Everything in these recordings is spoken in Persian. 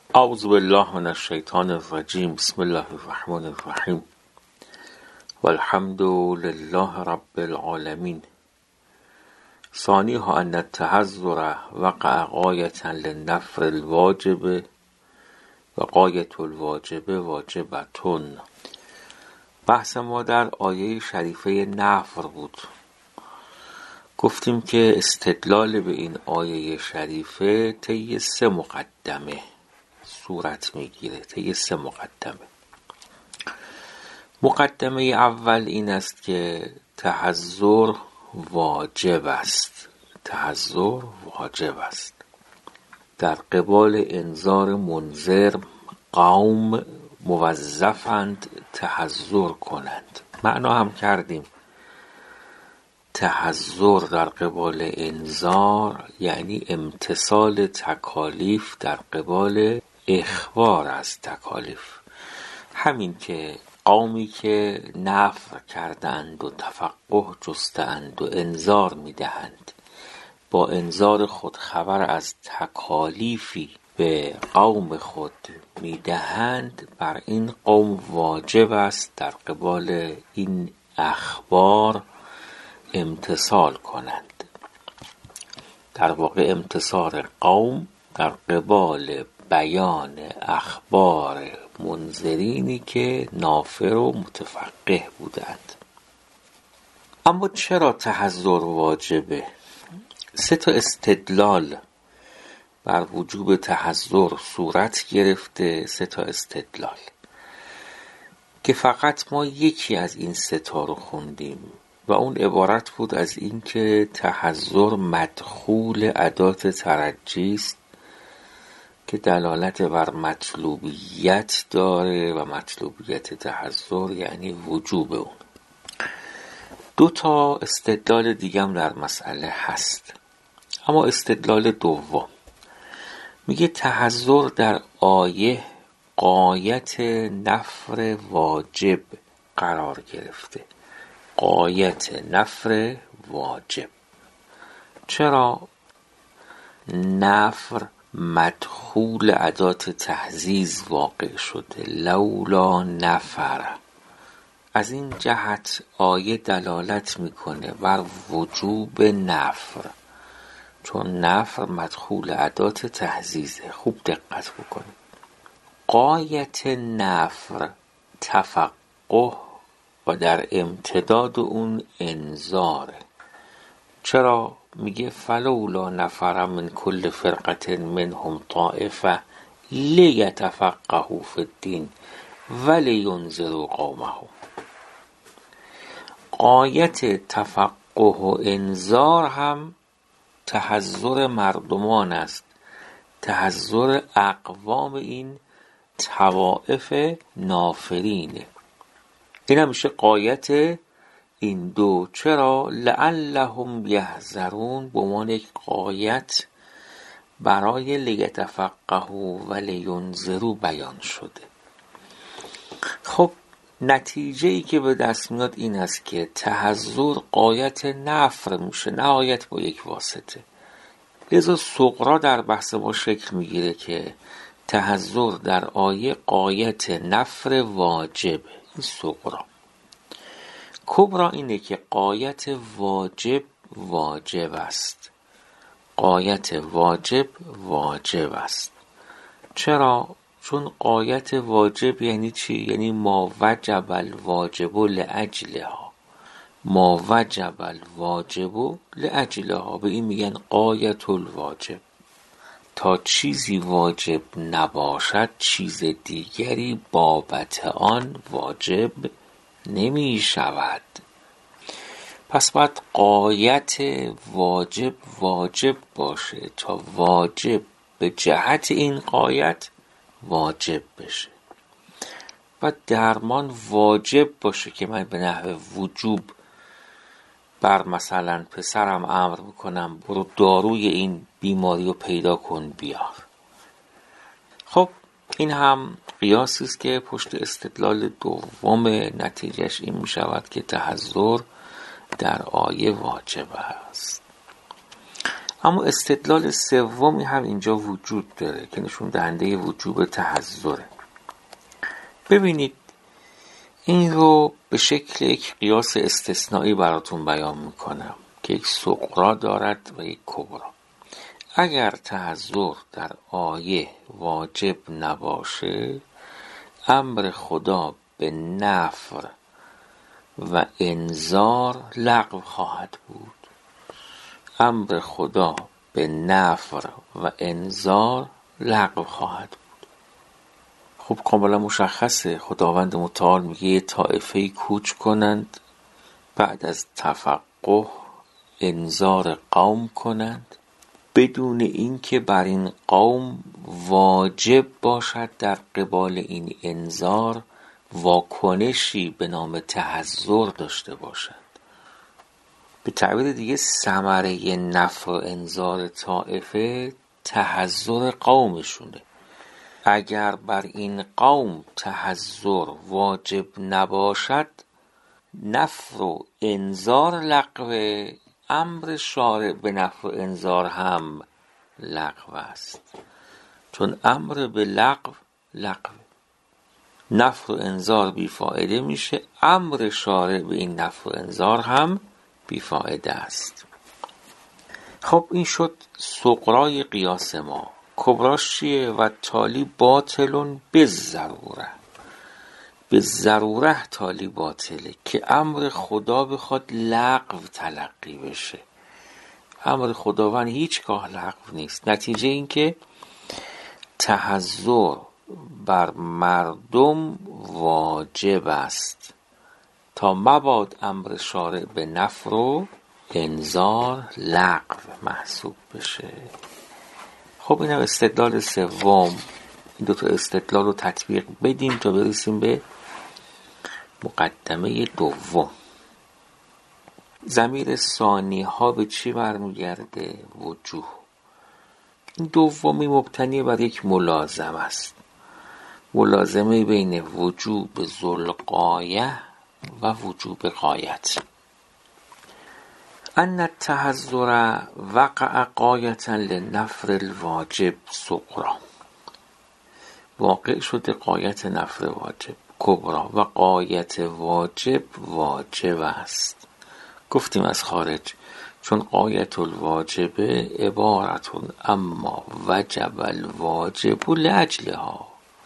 اعوذ بالله من الشیطان الرجیم. بسم الله الرحمن الرحیم. والحمد لله رب العالمین. ثانیها ان التحذر وقع غایة للنفر الواجب و غایة الواجب واجبتون. بحث ما در آیه شریفه نفر بود. گفتیم که استدلال به این آیه شریفه طی 3 مقدمه صورت میگیره. طی 3 مقدمه. مقدمه اول این است که تحذر واجب است. تحذر واجب است. در قبال انذار منذر قوم موظفند تحذر کنند. معنا هم کردیم. تحذر در قبال انذار یعنی امتثال تکالیف در قبال اخبار از تکالیف. همین که قومی که نفر کردند و تفقه جستند و انذار میدهند، با انذار خود خبر از تکالیفی به قوم خود میدهند، بر این قوم واجب است در قبال این اخبار امتثال کنند. در واقع امتثال قوم در قبال بیان اخبار منذرینی که نافر و متفقه بودند. اما چرا تحذر واجبه؟ 3 استدلال بر وجوب تحذر صورت گرفته. 3 استدلال که فقط ما یکی از این 3 رو خوندیم و اون عبارت بود از این که تحذر مدخول ادات ترجی است که دلالت بر مطلوبیت داره و مطلوبیت تحذر یعنی وجوب اون. 2 استدلال دیگه هم در مسئله هست. اما استدلال دوم میگه تحذر در آیه غایت نفر واجب قرار گرفته. غایت نفر واجب. چرا؟ نفر مدخول ادات تحزیز واقع شده. لولا نفر. از این جهت آیه دلالت میکنه بر وجوب نفر، چون نفر مدخول ادات تحزیزه. خوب دقت بکنید. غایت نفر تفقه و در امتداد اون انذاره. چرا؟ میگه فلولا نفر من کل فرقة منهم طائفة لیتفقهوا فی الدین ولینذروا قومهم. غایت تفقه و انذار هم تحذر مردمان است. تحذر اقوام این طوائف نافرینه. این هم میشه غایت این 2. چرا؟ لعلهم یحذرون به عنوان یک غایت برای لیتفقهوا و لینذروا بیان شده. خب نتیجه‌ای که به دست میاد این است که تحذر غایت نفر میشه، نهایت با یک واسطه. لذا صغرا در بحث ما شکل میگیره که تحذر در آیه غایت نفر واجب. این صغرا. کبرا اینه که غایت واجب واجب است. غایت واجب واجب است. چرا؟ چون غایت واجب یعنی چی؟ یعنی ما وجب الواجب لاجلها. ما وجب الواجب لاجلها. به این میگن غایت الواجب. تا چیزی واجب نباشد چیز دیگری بابت آن واجب نمی شود. پس باید غایت واجب واجب باشه تا واجب به جهت این غایت واجب بشه و درمان واجب باشه که من به نحو وجوب بر مثلا پسرم امر بکنم برو داروی این بیماری رو پیدا کن بیار. خب این هم قیاسی است که پشت استدلال دوم نتیجهش این می شود که تحذر در آیه واجب است. اما استدلال سومی هم اینجا وجود داره که نشون دهنده وجوب تحضره. ببینید این رو به شکل یک قیاس استثنایی براتون بیان میکنم که یک صغرا دارد و یک کبرا. اگر تحضر در آیه واجب نباشه، امر خدا به نفر و انذار لغو خواهد بود. امر خدا به نفر و انذار لغو خواهد بود. خب کاملا مشخصه، خداوند متعال میگه یه طائفه کوچ کنند، بعد از تفقه انذار قوم کنند، بدون اینکه بر این قوم واجب باشد در قبال این انذار واکنشی به نام تحذر داشته باشد. به تعبیر دیگه ثمره نفع و انذار طائفه تحذر قومشونه. اگر بر این قوم تحذر واجب نباشد، نفع و انذار لغوه، امر شارع به نفع و انذار هم لغو است، چون امر به لغو لغو، نفع و انذار بیفایده میشه، امر شارع به این نفع و انذار هم بیفایده است. خب این شد صغرای قیاس ما. کبراش چیه؟ و تالی باطلون به ضروره، به ضروره تالی باطله که امر خدا بخواد لغو تلقی بشه. امر خداوند هیچگاه لغو نیست. نتیجه این که تحذر بر مردم واجب است تا مباد امر شارع به نفر و انذار لغو محسوب بشه. خب این هم استدلال سوم. این دو تا استدلال رو تطبیق بدیم تا برسیم به مقدمه دوم. ضمیر ثانی ها به چی برمیگرده؟ وجوه. این دومی مبتنی بر یک ملازمه است، ملازمه بین وجوب ذوالغایه و وجوب غایت. ان التحذر وقع غایة لنفر الواجب صغرا، واقع شده غایت نفر واجب کبرا و غایت واجب واجب است. گفتیم از خارج، چون غایت الواجب عبارتون اما وجب الواجب لاجلها،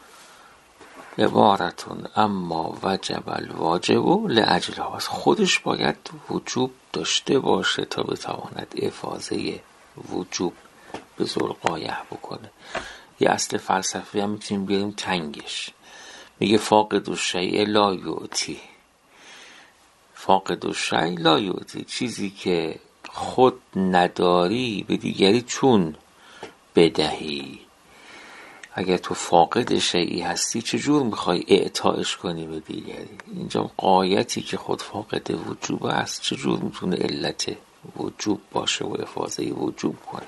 عبارتون اما وجب الواجب لاجلها، خودش باید وجوب داشته باشه تا بتواند افاضه وجوب به ذوالغایه بکنه. یه اصل فلسفی هم میتونیم بیاریم تنگش، میگه فاقد الشیء لا یعطی، فاقد الشیء لا یعطی، چیزی که خود نداری به دیگری چون بدهی. اگر تو فاقد شیئی هستی چجور میخوای اعطاش کنی به دیگری؟ اینجا غایتی که خود فاقد وجوب است چجور میتونه علت وجوب باشه و افاضه وجوب کنه؟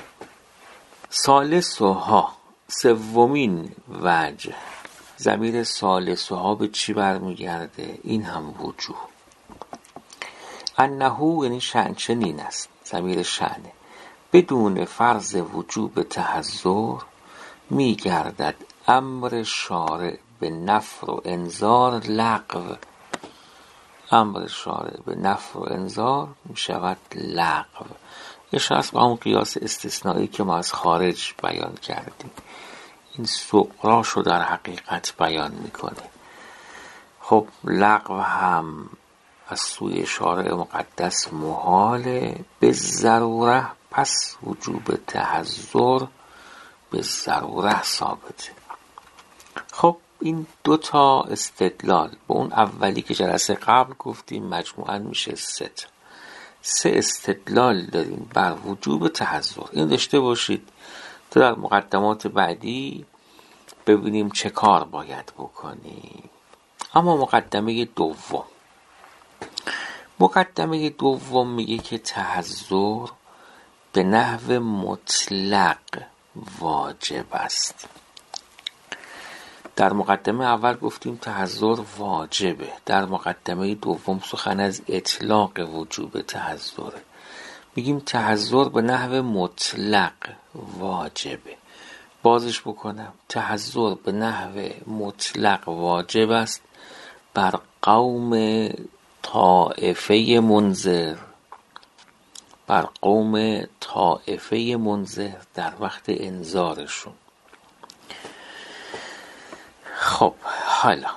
ثالثها، سومین وجه، ضمیر ثالثها به چی برمیگرده؟ این هم وجوه. انه یعنی شأن چنین است، ضمیر شأنه، بدون فرض وجوب تحذر میگردد امر شارع به نفر و انذار لغو. امر شارع به نفر و انذار میشود لغو. اشاره است به همون قیاس استثنایی که ما از خارج بیان کردیم. این صغراشو در حقیقت بیان میکنه. خب لغو هم از سوی شارع مقدس محاله به ضروره، پس وجوب تحذر به ضروره ثابته. خب این دو تا استدلال با اون اولی که جلسه قبل گفتیم مجموعاً میشه سه استدلال داریم بر وجوب تحذر. این داشته باشید تا در مقدمات بعدی ببینیم چه کار باید بکنیم. اما مقدمه دوم میگه که تحذر به نحو مطلق واجب است. در مقدمه اول گفتیم تحذر واجبه، در مقدمه دوم سخن از اطلاق وجوب تحذره. میگیم تحضر به نحو مطلق واجبه. بازش بکنم، تحضر به نحو مطلق واجب است بر قوم طائفه منذر، بر قوم طائفه منذر در وقت انذارشون. خب حالا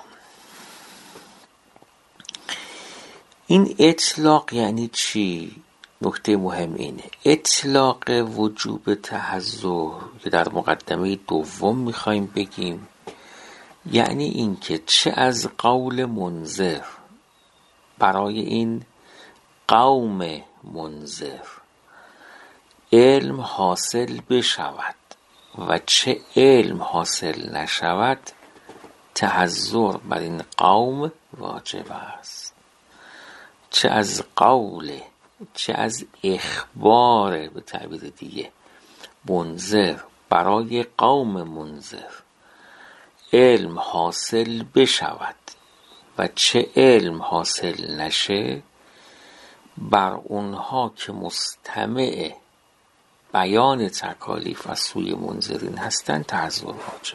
این اطلاق یعنی چی؟ نکته مهم اینه، اطلاق وجوب تحضر که در مقدمه دوم میخوایم بگیم، یعنی این که چه از قول منذر برای این قوم منذر علم حاصل بشود و چه علم حاصل نشود، تحضر بر این قوم واجب است. چه از قول، چه از اخبار به تعبیر دیگه منذر برای قوم منذر علم حاصل بشود و چه علم حاصل نشه، بر اونها که مستمع بیان تکالیف از سوی منذرین هستند تحضر واجب.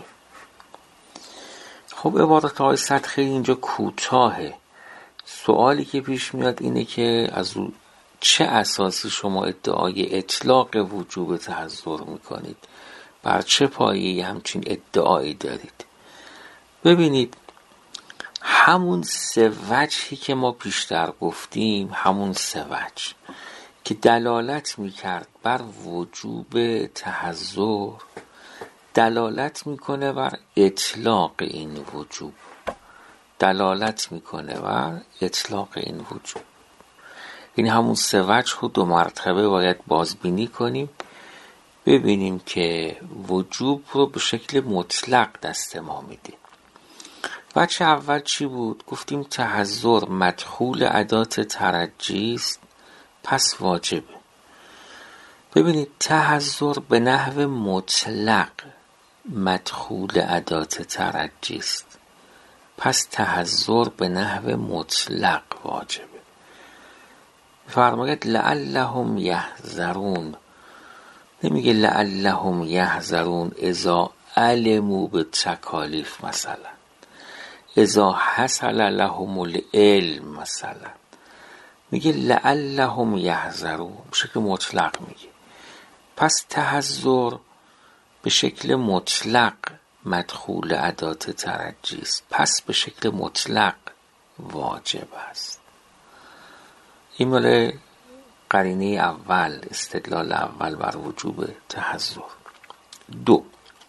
خب عبارت های سطحی اینجا کوتاهه. سوالی که پیش میاد اینه که از چه اساسی شما ادعای اطلاق وجوب تحضر میکنید؟ بر چه پایه‌ای همچین ادعایی دارید؟ ببینید همون سه وجهی که ما پیشتر گفتیم، همون سه وجه که دلالت میکرد بر وجوب تحضر، دلالت میکنه بر اطلاق این وجوب، دلالت میکنه بر اطلاق این وجوب. این همون سه وجه رو دو مرتبه باید بازبینی کنیم، ببینیم که وجوب رو به شکل مطلق دست ما میده. وجه اول چی بود؟ گفتیم تحضر مدخول ادات ترجی است، پس واجبه. ببینید تحضر به نحو مطلق مدخول ادات ترجی است، پس تحضر به نحو مطلق واجبه. فرماید لعلهم یحذرون، نمیگه لعلهم یحذرون اذا علموا بالتکالیف، مثلا اذا حصل لهم العلم، مثلا میگه لعلهم یحذرون، به شکل مطلق میگه. پس تحضر به شکل مطلق مدخول ادات ترجی است، پس به شکل مطلق واجب است. این مال قرینه اول، استدلال اول بر وجوب تحضر. دو،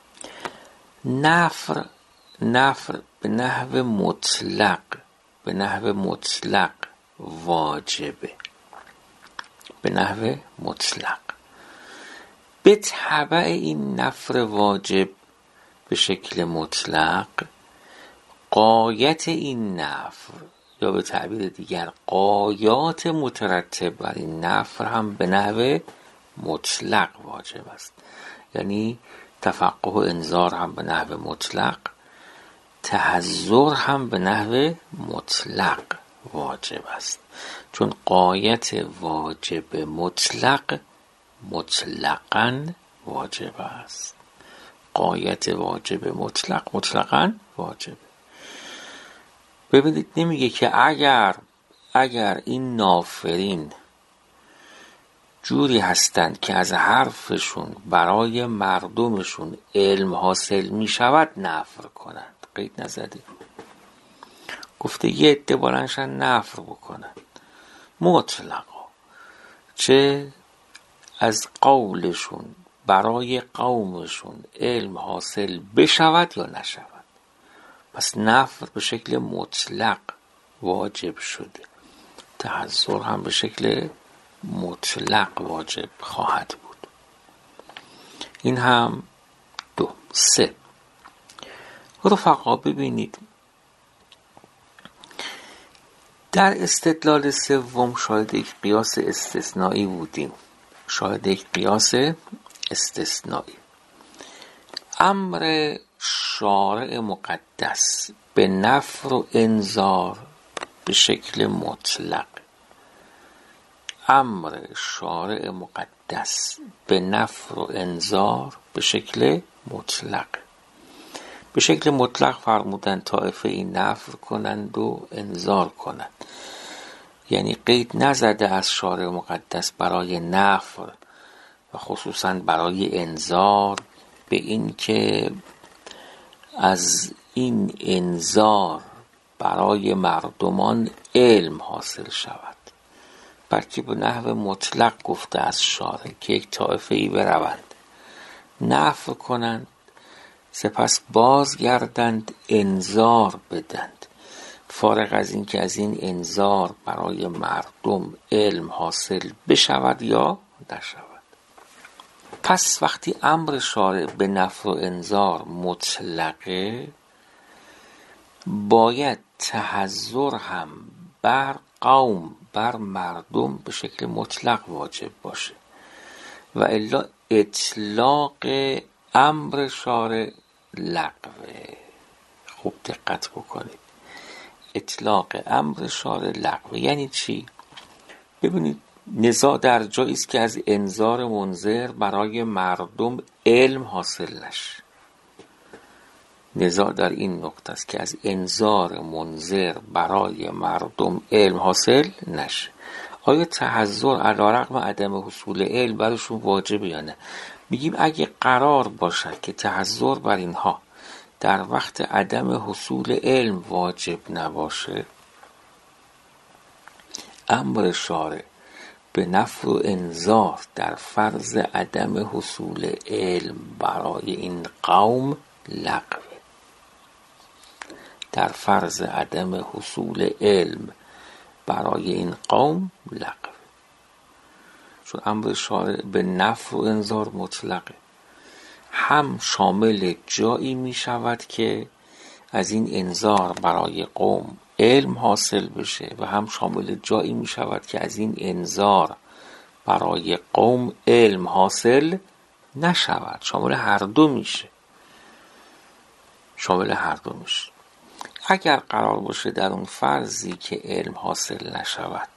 نفر به نحو مطلق، به نحو مطلق واجبه، به نحو مطلق. به تبع این نفر واجب به شکل مطلق، غایت این نفر یا به تعبیر دیگر غایات مترتب بر این نفر هم به نحو مطلق واجب است. یعنی تفقه و انذار هم به نحو مطلق، تحضر هم به نحو مطلق واجب است، چون غایت واجب مطلق مطلقاً واجب است. غایت واجب مطلق مطلقاً واجب. ببینید نمیگه که اگر این نافرین جوری هستند که از حرفشون برای مردمشون علم حاصل می شود نفر کنند، قید نزده، گفته یه عده بلندشن نفر بکنند مطلقا، چه از قولشون برای قومشون علم حاصل بشود یا نشود. پس نفر به شکل مطلق واجب شده، تحضر هم به شکل مطلق واجب خواهد بود. این هم دو. سه، رفقا ببینید در استدلال سوم شاهد یک قیاس استثنایی بودیم، شاهد یک قیاس استثنایی. امر شارع مقدس به نفر و انذار به شکل مطلق، امر شارع مقدس به نفی و انذار به شکل مطلق. به شکل مطلق فرمودن طایفه ای نفی کنند و انذار کنند، یعنی قید نزده از شارع مقدس برای نفی و خصوصا برای انذار به این که از این انذار برای مردمان علم حاصل شود، بلکه به نحو مطلق گفته از شارع که یک طایفه ای بروند نفی کنند، سپس بازگردند انذار بدند، فارغ از این که از این انذار برای مردم علم حاصل بشود یا نشود. پس وقتی امر شارع به نفی و انذار مطلقه، باید تحذر هم بر قوم، بر مردم به شکل مطلق واجب باشه، و الا اطلاق امر شارع لغوه. خوب دقت بکنید، اطلاق امر شارع لغوه یعنی چی؟ ببینید، نزاع در جایی است که از انذار منذر برای مردم علم حاصل نشه. نزاع در این نقطه است که از انذار منذر برای مردم علم حاصل نشه. آیا تحذر علیرغم عدم حصول علم برشون واجبه یا نه؟ میگیم اگه قرار باشد که تحذر بر اینها در وقت عدم حصول علم واجب نباشه، امر شارع به نفی و انذار در فرض عدم حصول علم برای این قوم لغوه. در فرض عدم حصول علم برای این قوم لغوه، چون امر شارع به نفی و انذار مطلقه، هم شامل جایی می شود که از این انذار برای قوم علم حاصل بشه و هم شامل جایی می شود که از این انذار برای قوم علم حاصل نشود. شامل هر دو میشه. اگر قرار باشه در اون فرضی که علم حاصل نشود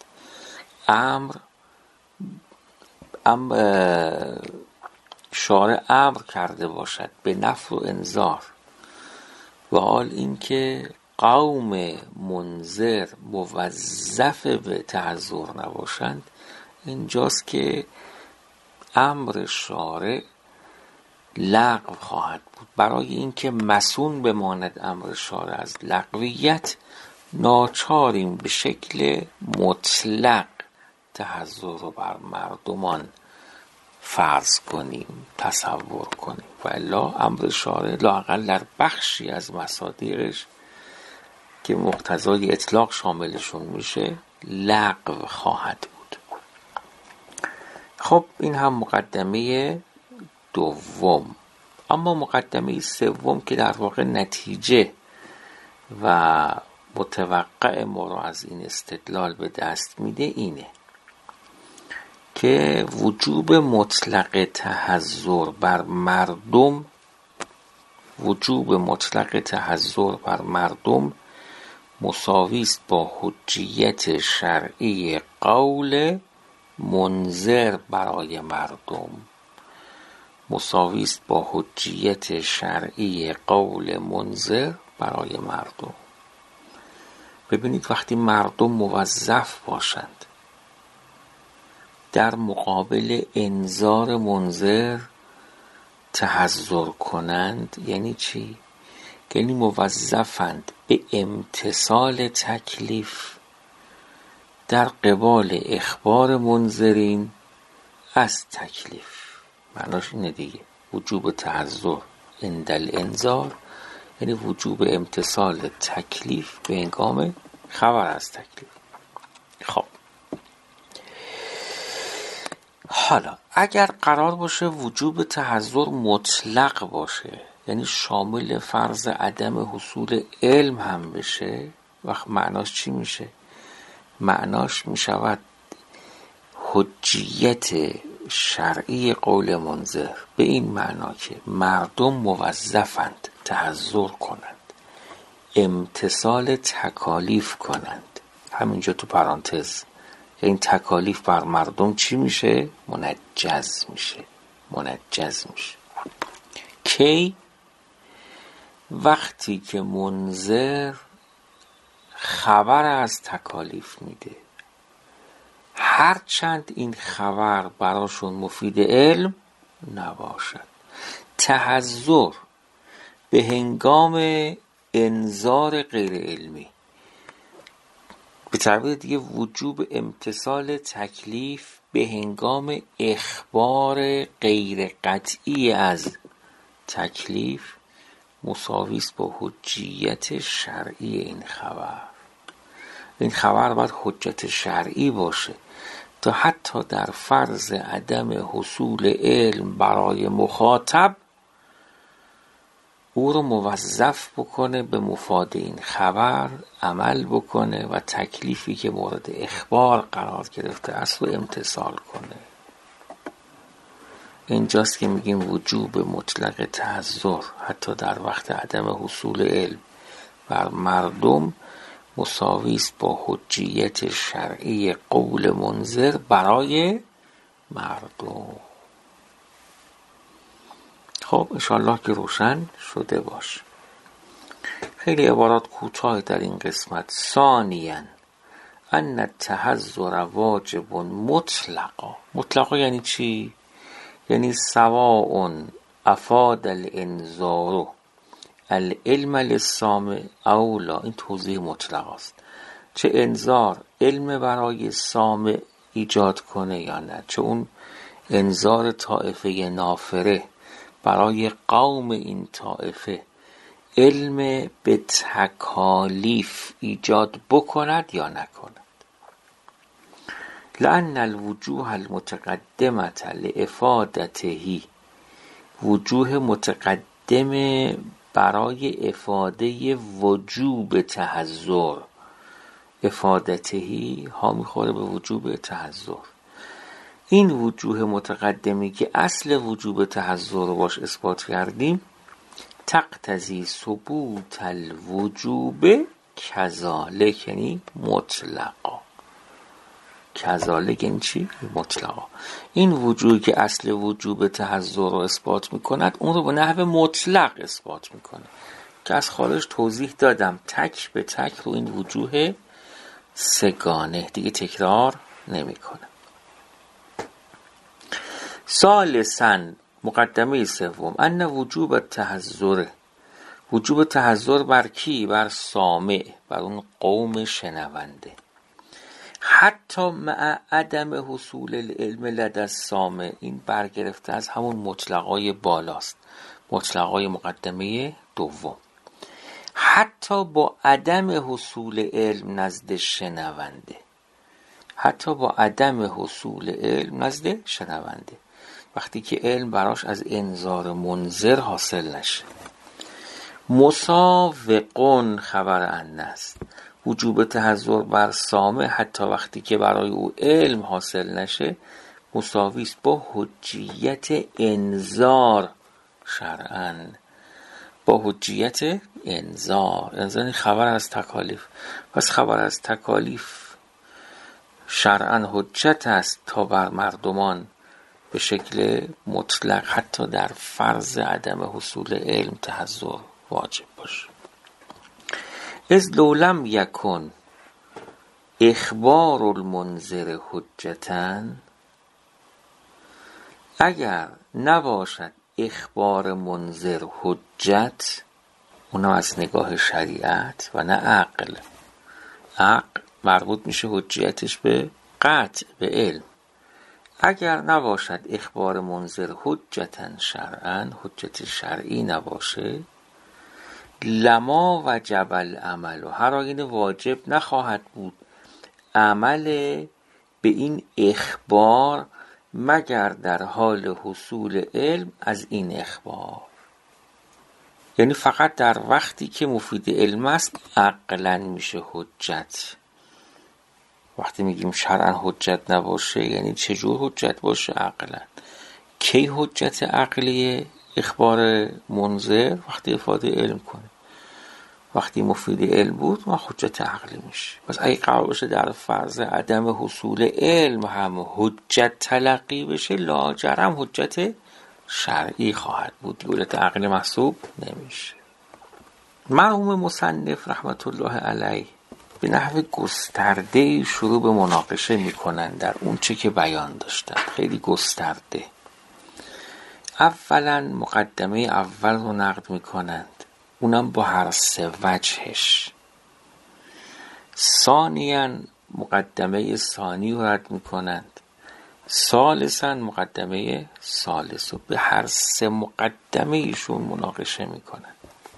شارع امر کرده باشد به نفی و انذار، و حال این که قوم منذر موظف به تحذر نباشند، اینجاست که امر شارع لغو خواهد بود. برای اینکه مصون بماند امر شارع از لغویت، ناچاریم به شکل مطلق تحذر رو بر مردمان فرض کنیم، تصور کنیم، و الا امر شارع لااقل در بخشی از مصادیقش که مقتضای اطلاق شاملشون میشه لغو خواهد بود. خب این هم مقدمه دوم. اما مقدمه سوم که در واقع نتیجه و متوقع ما رو از این استدلال به دست میده اینه که وجوب مطلق تحذر بر مردم مساوی است با حجیت شرعی قول منذر برای مردم. ببینید، وقتی مردم موظف باشند در مقابل انذار منذر تحذر کنند، یعنی چی؟ یعنی موظفند به امتثال تکلیف در قبال اخبار منذرین از تکلیف. معناش اینه دیگه، وجوب تحذر عند الانذار یعنی وجوب امتثال تکلیف به هنگام خبر از تکلیف. خب حالا اگر قرار باشه وجوب تحذر مطلق باشه، یعنی شامل فرض عدم حصول علم هم بشه، وقت معناش چی میشه؟ معناش میشود حجیت شرعی قول منذر به این معنا که مردم موظفند تحذر کنند، امتثال تکالیف کنند. همینجا تو پرانتز این تکالیف بر مردم چی میشه؟ منجز میشه. کی؟ وقتی که منذر خبر از تکالیف میده، هرچند این خبر براشون مفید علم نباشد. تحذر به هنگام انذار غیر علمی، به تعبیر دیگه وجوب امتثال تکلیف به هنگام اخبار غیر قطعی از تکلیف مساوی است با حجیت شرعی این خبر. این خبر باید حجت شرعی باشه تا حتی در فرض عدم حصول علم برای مخاطب او رو موظف بکنه به مفاد این خبر عمل بکنه و تکلیفی که مورد اخبار قرار گرفته است رو امتثال کنه. اینجاست که میگیم وجوب مطلق تحذر حتی در وقت عدم حصول علم بر مردم مساوی است با حجیت شرعی قول منذر برای مردم. خب انشالله که روشن شده باش. خیلی عبارات کوتاه در این قسمت. ثانیاً ان التحذر واجب مطلقا یعنی چی؟ یعنی سواء افاد الانذار العلم للسامع او لا. این توضیح مطلق است. چه انذار علم برای سامع ایجاد کنه یا نه، چه اون انذار طائفه نافره برای قوم این طائفه علم به تکالیف ایجاد بکند یا نکند. لأن الوجوه المتقدمة لافادته، وجوه متقدم برای افاده وجوب تحذر، افادتهی ها میخوره به وجوب تحذر. این وجوه متقدمی که اصل وجوب تحذر رو باش اثبات کردیم، تقتضی ثبوت الوجوب کذالک، یعنی مطلقا. کذالک یعنی چی؟ مطلقا. این وجوهی که اصل وجوب تحذر رو اثبات میکند اون رو به نحو مطلق اثبات میکنه که از خارج توضیح دادم، تک به تک رو این وجوه سگانه دیگه تکرار نمیکنه. ثالثاً مقدمه سوم ان وجوب التحذر، وجوب تحذر بر کی؟ بر سامع، بر اون قوم شنونده. حتی مع عدم حصول العلم لدى السامع، این برگرفته از همون مطلقای بالاست، مطلقای مقدمه دوم. حتی با عدم حصول علم نزد شنونده، حتی با عدم حصول علم نزد شنونده، وقتی که علم براش از انذار منذر حاصل نشه. مساوقون خبر ان است، وجوب تحذر بر سامع حتی وقتی که برای او علم حاصل نشه مساوی است با حجیت انذار شرعاً، با حجیت انذار خبر از تکالیف. پس خبر از تکالیف شرعاً حجت است تا بر مردمان به شکل مطلق حتی در فرض عدم حصول علم تحذر واجب باشه. از لولم یکن اخبار المنذر حجتاً، اگر نباشد اخبار منذر حجت، اونم از نگاه شریعت و نه عقل. عقل مربوط میشه حجیتش به قطع، به علم. اگر نباشد اخبار منذر حجتاً شرعاً، حجت شرعی نباشه، لما وجب العمل، و هر آینه واجب نخواهد بود عمل به این اخبار مگر در حال حصول علم از این اخبار. یعنی فقط در وقتی که مفید علم است عقلاً میشه حجت. وقتی میگیم شرعاً حجت نباشه یعنی چجور حجت باشه؟ عقلاً. کی حجت عقلی اخبار منذر؟ وقتی افاده علم کنه. وقتی مفید علم بود ما حجت عقلی میشه. پس اگه قرار باشه در فرض عدم حصول علم هم حجت تلقی بشه، لاجرم حجت شرعی خواهد بود، حجت عقلی محسوب نمیشه. مرحوم مصنف رحمت الله علیه به نحو گسترده شروع به مناقشه میکنن در اون چه که بیان داشتن، خیلی گسترده. اولا مقدمه اول رو نقد میکنند، اونم با هر سه وجهش. ثانیاً مقدمه ثانی رو رد میکنند. ثالثاً مقدمه ثالث رو به هر سه مقدمه ایشون مناقشه میکنند.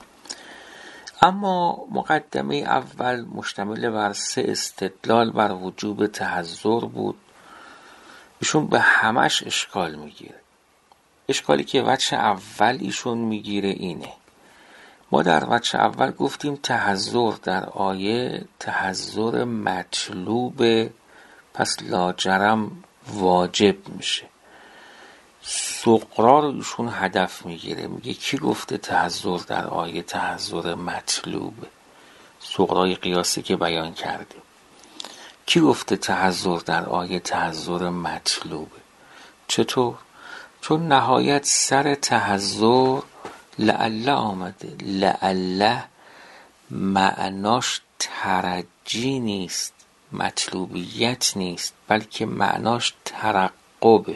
اما مقدمه اول مشتمل بر سه استدلال بر وجوب تحضر بود. ایشون به همش اشکال میگیره. اشکالی که وجه اول ایشون میگیره اینه: ما در وجه اول گفتیم تحضر در آیه تحضر مطلوب، پس لاجرم واجب میشه. سغرا رو ایشون هدف میگیره، میگه کی گفته تحضر در آیه تحضر مطلوبه؟ سغرای قیاسی که بیان کردیم. کی گفته تحضر در آیه تحضر مطلوبه؟ چطور؟ چون نهایت سر تحضر لعله آمده. لعله معناش ترجی نیست، مطلوبیت نیست، بلکه معناش ترقبه.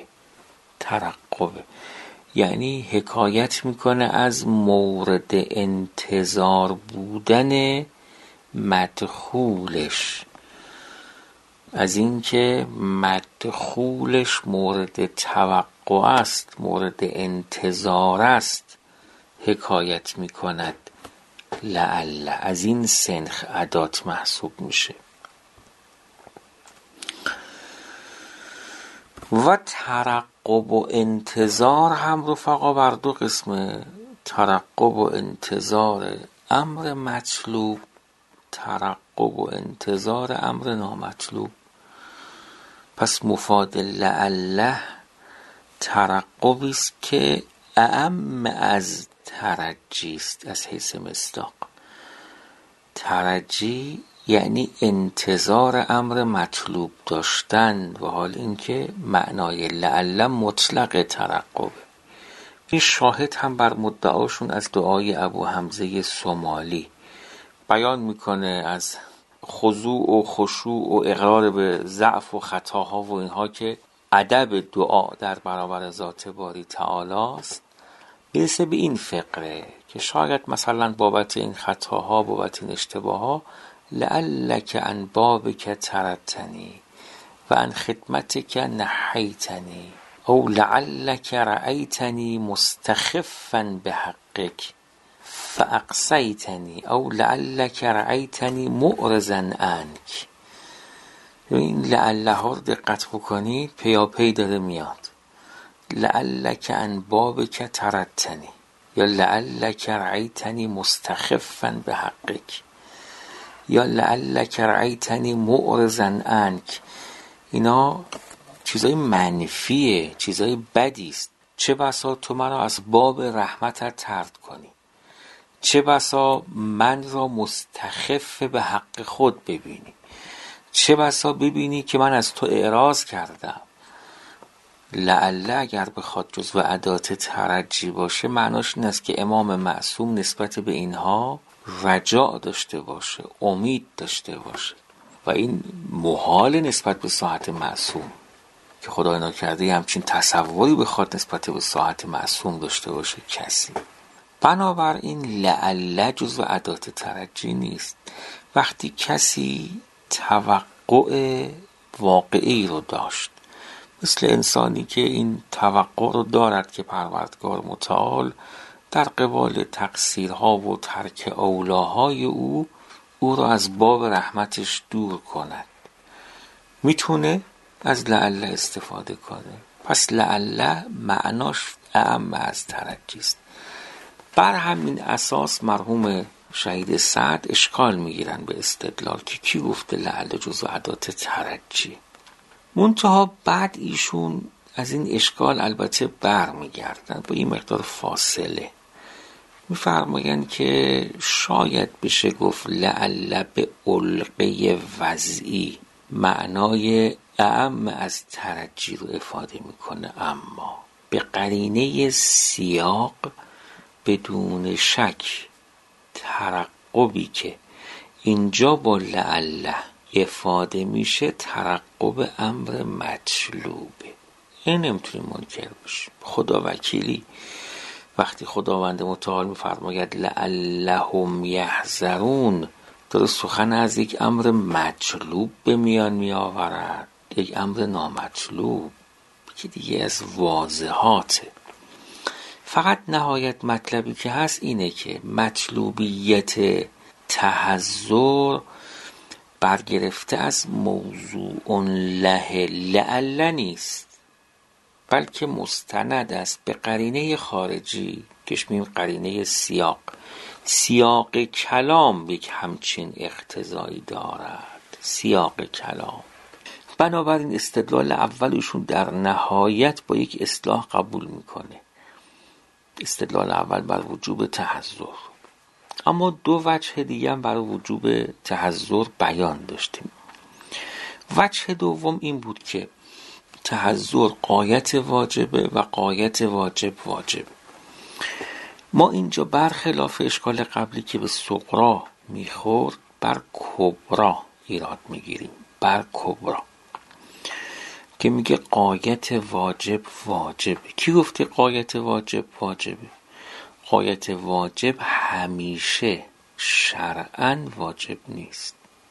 یعنی حکایت میکنه از مورد انتظار بودن مدخولش، از اینکه مدخولش مورد توقع است، مورد انتظار است حکایت میکند. لعل از این سنخ ادات محسوب میشه. و ترقب و انتظار هم رفقا بر دو قسمه: ترقب و انتظار امر مطلوب، ترقب و انتظار امر نامطلوب. پس مفاد لعله ترقبی است که اعم از ترجی است از حیث مصداق. ترجی یعنی انتظار امر مطلوب داشتن، و حال اینکه معنای لعل مطلق ترقبه. این شاهد هم بر مدعاشون از دعای ابو حمزه سومالی بیان میکنه، از خضوع و خشوع و اقرار به ضعف و خطاها و اینها که ادب دعا در برابر ذات باری تعالی است. برسه به این فقره که شاید مثلا بابت این خطاها، بابت این اشتباهها، لعلک عن بابک ترتنی و عن خدمتک نحیتنی او لعلک رأیتنی مستخفا بحقک فاقصیتنی او لعلک رأیتنی معرضا عنک. این لعله ها رو دقت بکنید، پیاپی داره میاد. لعلک عن بابک ترتنی یا لعلک رأیتنی مستخفا بحقک یا لعلک رأیتنی معرضا عنک. اینا چیزای منفیه، چیزای بدی است. چه بسا تو مرا از باب رحمتت طرد کنی، چه بسا من را مستخف به حق خود ببینی، چه بسا ببینی که من از تو اعراض کردم. لعله اگر بخواد جزو ادات ترجی باشه، معناش این است که امام معصوم نسبت به اینها رجاء داشته باشه، امید داشته باشه، و این محال نسبت به ساعت معصوم که خدای ناکرده همچین تصوری بخواد نسبت به ساعت معصوم داشته باشه کسی. بنابراین لعله جزو ادات ترجی نیست. وقتی کسی توقع واقعی رو داشت، مثل انسانی که این توقع رو دارد که پروردگار متعال در قبال تقصیرها و ترک اولاهای او را از باب رحمتش دور کند، میتونه از لعله استفاده کنه. پس لعله معناش اعم از ترجی است. بر همین اساس مرحوم شهید سعد اشکال میگیرن به استدلال که کی گفته لعله جزو ادات ترجی. منتها بعد ایشون از این اشکال البته بر میگردن با این مقدار فاصله. میفرمایند که شاید بشه گفت لعل به علقه وضعی معنای اعم از ترجی رو افاده میکنه، اما به قرینه سیاق بدون شک ترقبی که اینجا با لعل افاده میشه ترقب امر مطلوبه. این نمیتونیم منکر باشیم. خدا وکیلی وقتی خداوند متعال میفرماید لعلهم یحذرون، داره سخن از یک امر مطلوب به میان میآورد، یک امر نامطلوب که دیگه از واضحاته. فقط نهایت مطلبی که هست اینه که مطلوبیت تحذر برگرفته از موضوع له لعل نیست، بلکه مستند است به قرینه خارجی که میگیم قرینه سیاق کلام یک همچین اقتضایی دارد. سیاق کلام. بنابراین استدلال اولشون در نهایت با یک اصلاح قبول میکنه. استدلال اول بر وجوب تحذر، اما دو وجه دیگه هم برای وجوب تحذر بیان داشتیم. وجه دوم این بود که تحذر غایت واجبه و غایت واجبه. ما اینجا برخلاف اشکال قبلی که به صغرا میخورد بر کبرا ایراد میگیریم. بر کبرا که میگه غایت واجبه. کی گفته غایت واجبه؟ غایت واجب همیشه شرعاً واجب نیست،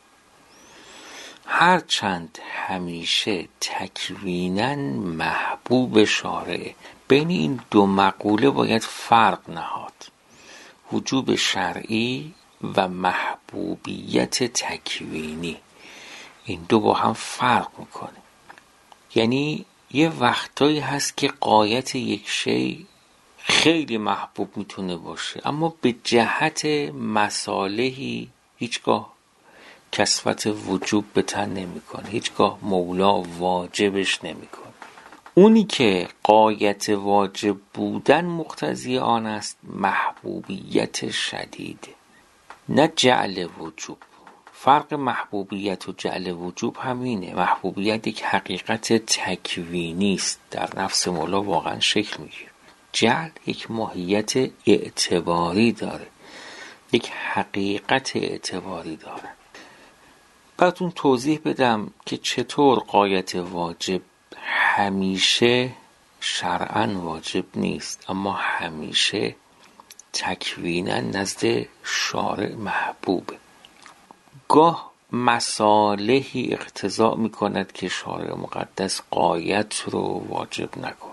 هرچند همیشه تکویناً محبوب شارعه. بین این دو مقوله باید فرق نهاد. وجوب شرعی و محبوبیت تکوینی، این دو با هم فرق میکنه. یعنی یه وقتایی هست که غایت یک شی خیلی محبوب میتونه باشه، اما به جهت مصالحی هیچگاه کسوت وجوب به تن نمیکنه، هیچگاه مولا واجبش نمیکنه. اونی که غایت واجب بودن مقتضی آن است محبوبیت شدید، نه جعل وجوب. فرق محبوبیت و جعل وجوب همینه. محبوبیت یک حقیقت تکوینی است، در نفس مولا واقعا شکل میگیره. جعل یک ماهیت اعتباری داره، یک حقیقت اعتباری داره. براتون توضیح بدم که چطور غایت واجب همیشه شرعاً واجب نیست، اما همیشه تکویناً نزد شارع محبوبه. گاه مصالحی اقتضا میکند که شارع مقدس غایت رو واجب نکن.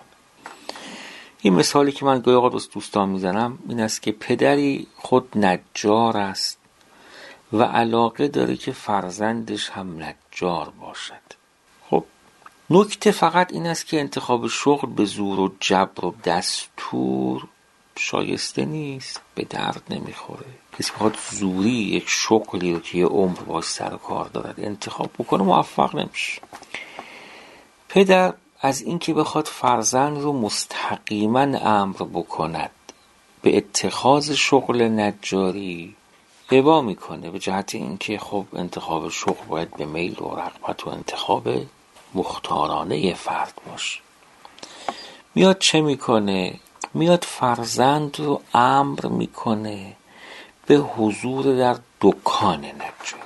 این مثالی که من گاهی اوقات دوستان میزنم این است که پدری خود نجار است و علاقه داره که فرزندش هم نجار باشد. خب نکته فقط این است که انتخاب شغل به زور و جبر و دستور شایسته نیست، به درد نمیخوره. کسی بخواد زوری یک شغلی رو که یه عمر باش سر کار دارد انتخاب بکنه موفق نمیشه. پدر از این که بخواد فرزند رو مستقیما امر بکند به اتخاذ شغل نجاری ابا میکنه، به جهت اینکه خب انتخاب شغل باید به میل و رغبت و انتخاب مختارانه فرد باشه. میاد چه میکنه؟ میاد فرزند رو امر میکنه به حضور در دکان نجاری،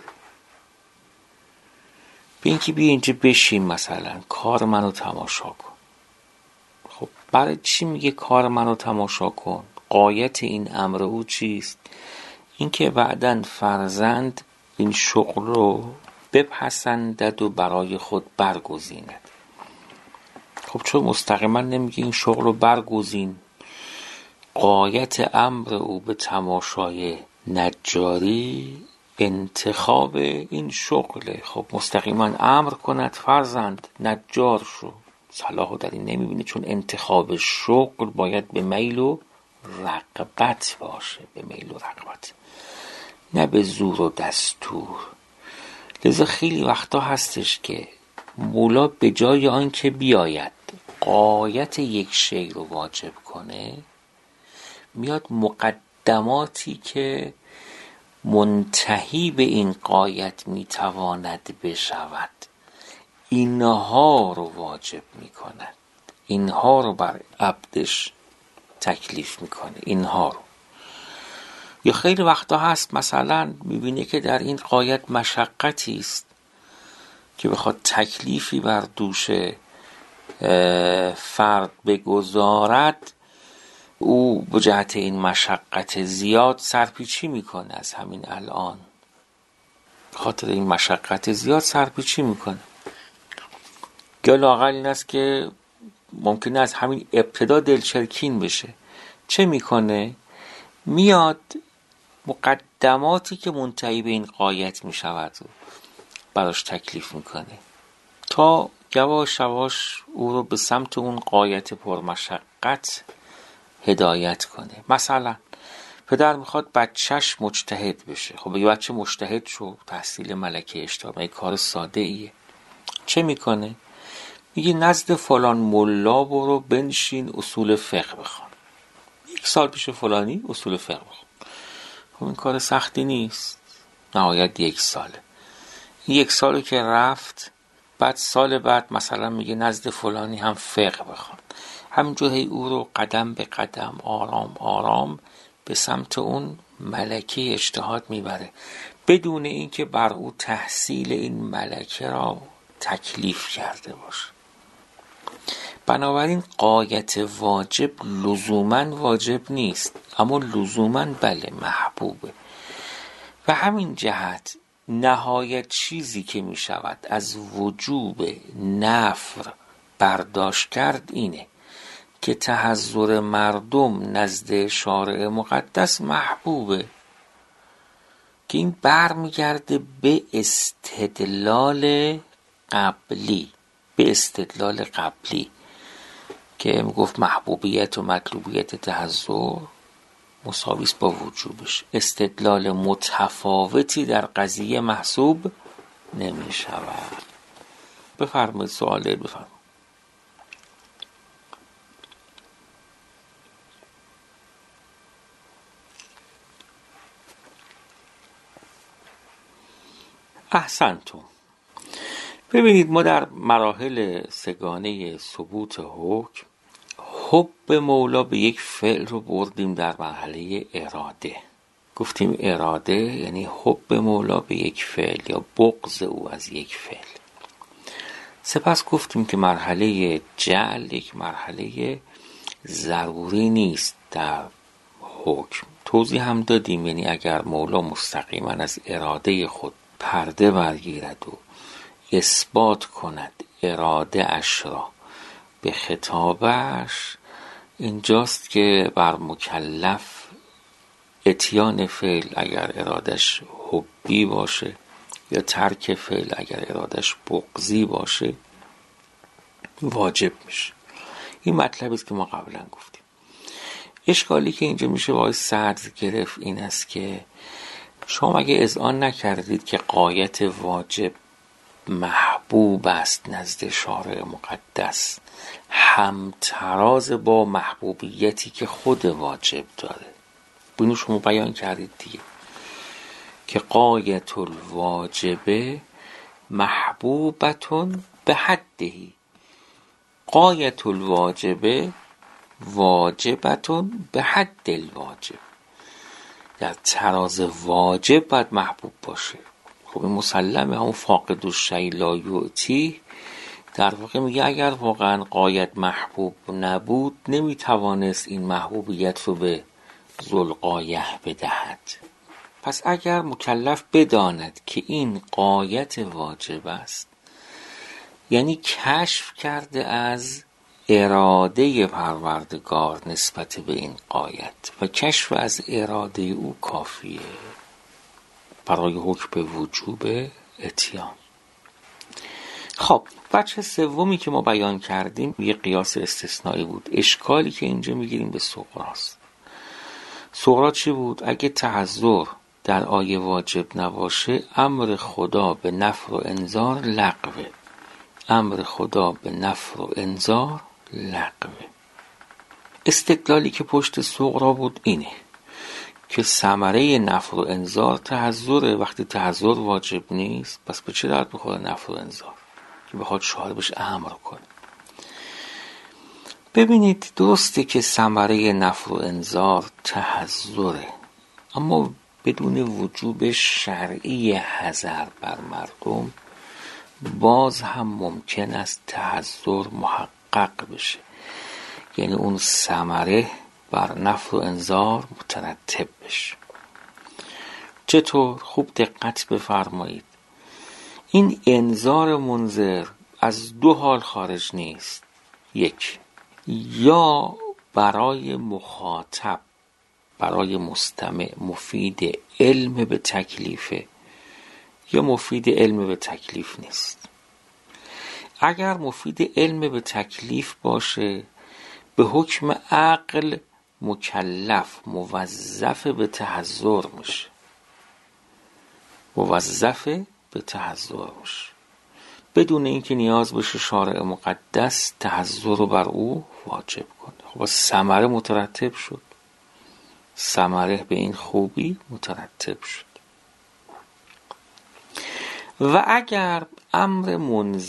به اینکه بیا اینجا بشین مثلا کار منو تماشا کن. خب برای چی میگه کار منو تماشا کن؟ غایت این امر او چیست؟ اینکه بعداً فرزند این شغل رو بپسندد و برای خود برگزیند. خب چون مستقیما نمیگه این شغل رو برگزین، غایت امر او به تماشای نجاری انتخاب این شغله. خب مستقیما امر کند فرزند نجار شو، صلاحو در این نمیبینه، چون انتخاب شغل باید به میل و رغبت باشه، به میل و رغبت، نه به زور و دستور. لذا خیلی وقتا هستش که مولا به جای آن که بیاید غایت یک شی رو واجب کنه، میاد مقدماتی که منتهی به این غایت میتواند بشود اینها رو واجب میکند، اینها رو بر عبدش تکلیف میکنه، اینها رو. یا خیلی وقتا هست مثلا میبینه که در این غایت مشقتی است که بخواد تکلیفی بر دوش فرد بگذارد، او به جهت این مشقت زیاد سرپیچی میکنه از همین الان، خاطر این مشقت زیاد سرپیچی میکنه. یا لااقل این است که ممکنه از همین ابتدا دلچرکین بشه. چه میکنه؟ میاد مقدماتی که منتهی به این غایت میشود براش تکلیف میکنه تا یواش یواش او رو به سمت اون غایت پرمشقت هدایت کنه. مثلا پدر میخواد بچهش مجتهد بشه. خب یه بچه مجتهد شو، تحصیل ملکه اجتماعی کار ساده ایه. چه میکنه؟ میگه نزد فلان ملا برو بنشین اصول فقه بخوان. 1 سال پیش فلانی اصول فقه بخوان. خب این کار سختی نیست، نهایت 1 ساله. 1 سالو که رفت، بعد سال بعد مثلا میگه نزد فلانی هم فقه بخوان. همینجور او رو قدم به قدم آرام آرام به سمت اون ملکه اجتهاد میبره، بدون اینکه بر او تحصیل این ملکه را تکلیف کرده باشه. بنابراین غایت واجب لزوماً واجب نیست، اما لزوماً بله محبوبه. و همین جهت نهایت چیزی که می شود از وجوب نفر برداشت کرد اینه که تحضر مردم نزد شارع مقدس محبوبه، که این بر می گرده به استدلال قبلی، به استدلال قبلی که می گفت محبوبیت و مطلوبیت تحضر مساویست با وجوبش. استدلال متفاوتی در قضیه محسوب نمی شود. بفرمایید سوال بفرمایید. احسنتم. ببینید ما در مراحل سگانه ثبوت حکم حب مولا به یک فعل رو بردیم در مرحله اراده. گفتیم اراده یعنی حب مولا به یک فعل یا بغض او از یک فعل. سپس گفتیم که مرحله جعل یک مرحله ضروری نیست در حکم. توضیح هم دادیم، یعنی اگر مولا مستقیما از اراده خود پرده برگیرد و اثبات کند اراده اش را به خطابش، اینجاست که بر مکلف اتیان فعل اگر ارادش حبی باشه یا ترک فعل اگر ارادش بغضی باشه واجب میشه. این مطلبی است که ما قبلا گفتیم. اشکالی که اینجا میشه باید سرد گرفت این است که شما اگه اذعان نکردید که غایت واجب محبوب است نزد شارع مقدس، همتراز با محبوبیتی که خود واجب داره، اینو شما بیان کردید دیگه که غایت الواجب محبوبتون به حدهی، غایت الواجب واجبتون به حد الواجب. در تراز واجب باید محبوب باشه. خب این مسلمه، همون فاقد الشیء لا یعطی در واقع میگه اگر واقعا غایت محبوب نبود نمیتوانست این محبوبیت رو به ذوالغایه بدهد. پس اگر مکلف بداند که این غایت واجب است، یعنی کشف کرده از اراده پروردگار نسبت به این غایت و کشف از اراده او کافیه برای حکم به وجوب اتیان. خب بچه سومی که ما بیان کردیم یه قیاس استثنایی بود. اشکالی که اینجا میگیریم به صغراست. صغرا چی بود؟ اگه تحضر در آیه واجب نباشه امر خدا به نفر و انذار لغوه. امر خدا به نفر و انذار لغوه. استدلالی که پشت صغرا بود اینه که ثمره نفر و انذار تحذره. وقتی تحذر واجب نیست پس به چه درد بخوره نفر و انذار که بخواد شارع بهش امر کنه؟ ببینید درسته که ثمره نفر و انذار تحذره، اما بدون وجوب شرعی حذر بر مردم باز هم ممکن است تحذر محقق بشه، یعنی اون ثمره بر نفر و انذار مترتب بشه. چطور؟ خوب دقت بفرمایید. این انذار منذر از دو حال خارج نیست. یک، یا برای مخاطب، برای مستمع مفید علم به تکلیفه، یا مفید علم به تکلیف نیست. اگر مفید علم به تکلیف باشه به حکم عقل مکلف موظف به تحذر میشه، موظف به تحذر میشه بدون اینکه نیاز بشه شارع مقدس تحذر رو بر او واجب کنه. خب ثمره مترتب شد، ثمره به این خوبی مترتب شد. و اگر امر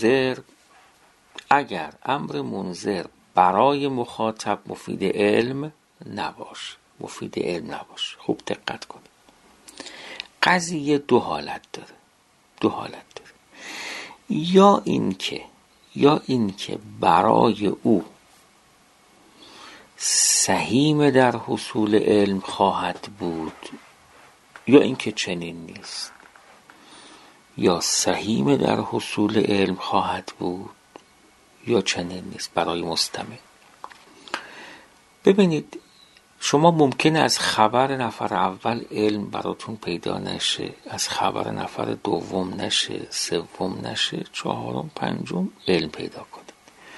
منذر برای مخاطب مفید علم نباشه، خوب دقت کنید. قضیه دو حالت داره. یا اینکه برای او سهیم در حصول علم خواهد بود، یا اینکه چنین نیست. یا سهیم در حصول علم خواهد بود یا چنین نیست برای مستمع. ببینید شما ممکنه از خبر نفر اول علم براتون پیدا نشه، از خبر نفر دوم نشه، سوم نشه، چهارم، پنجم علم پیدا کنید.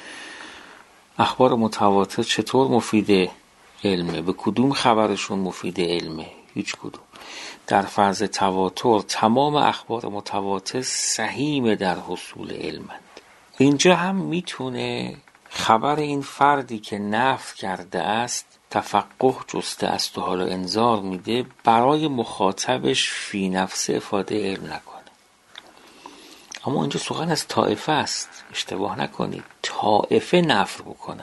اخبار متواتر چطور مفید علمه؟ به کدوم خبرشون مفید علمه؟ هیچ کدوم. در فرض تواتر تمام اخبار متواتر سهیم در حصول علمند. اینجا هم میتونه خبر این فردی که نفی کرده است تفقه جسته است و حالا انذار میده برای مخاطبش فی نفس افاده علم نکنه. اما اینجا سخن از طائفه است، اشتباه نکنید، طائفه نفی بکنه.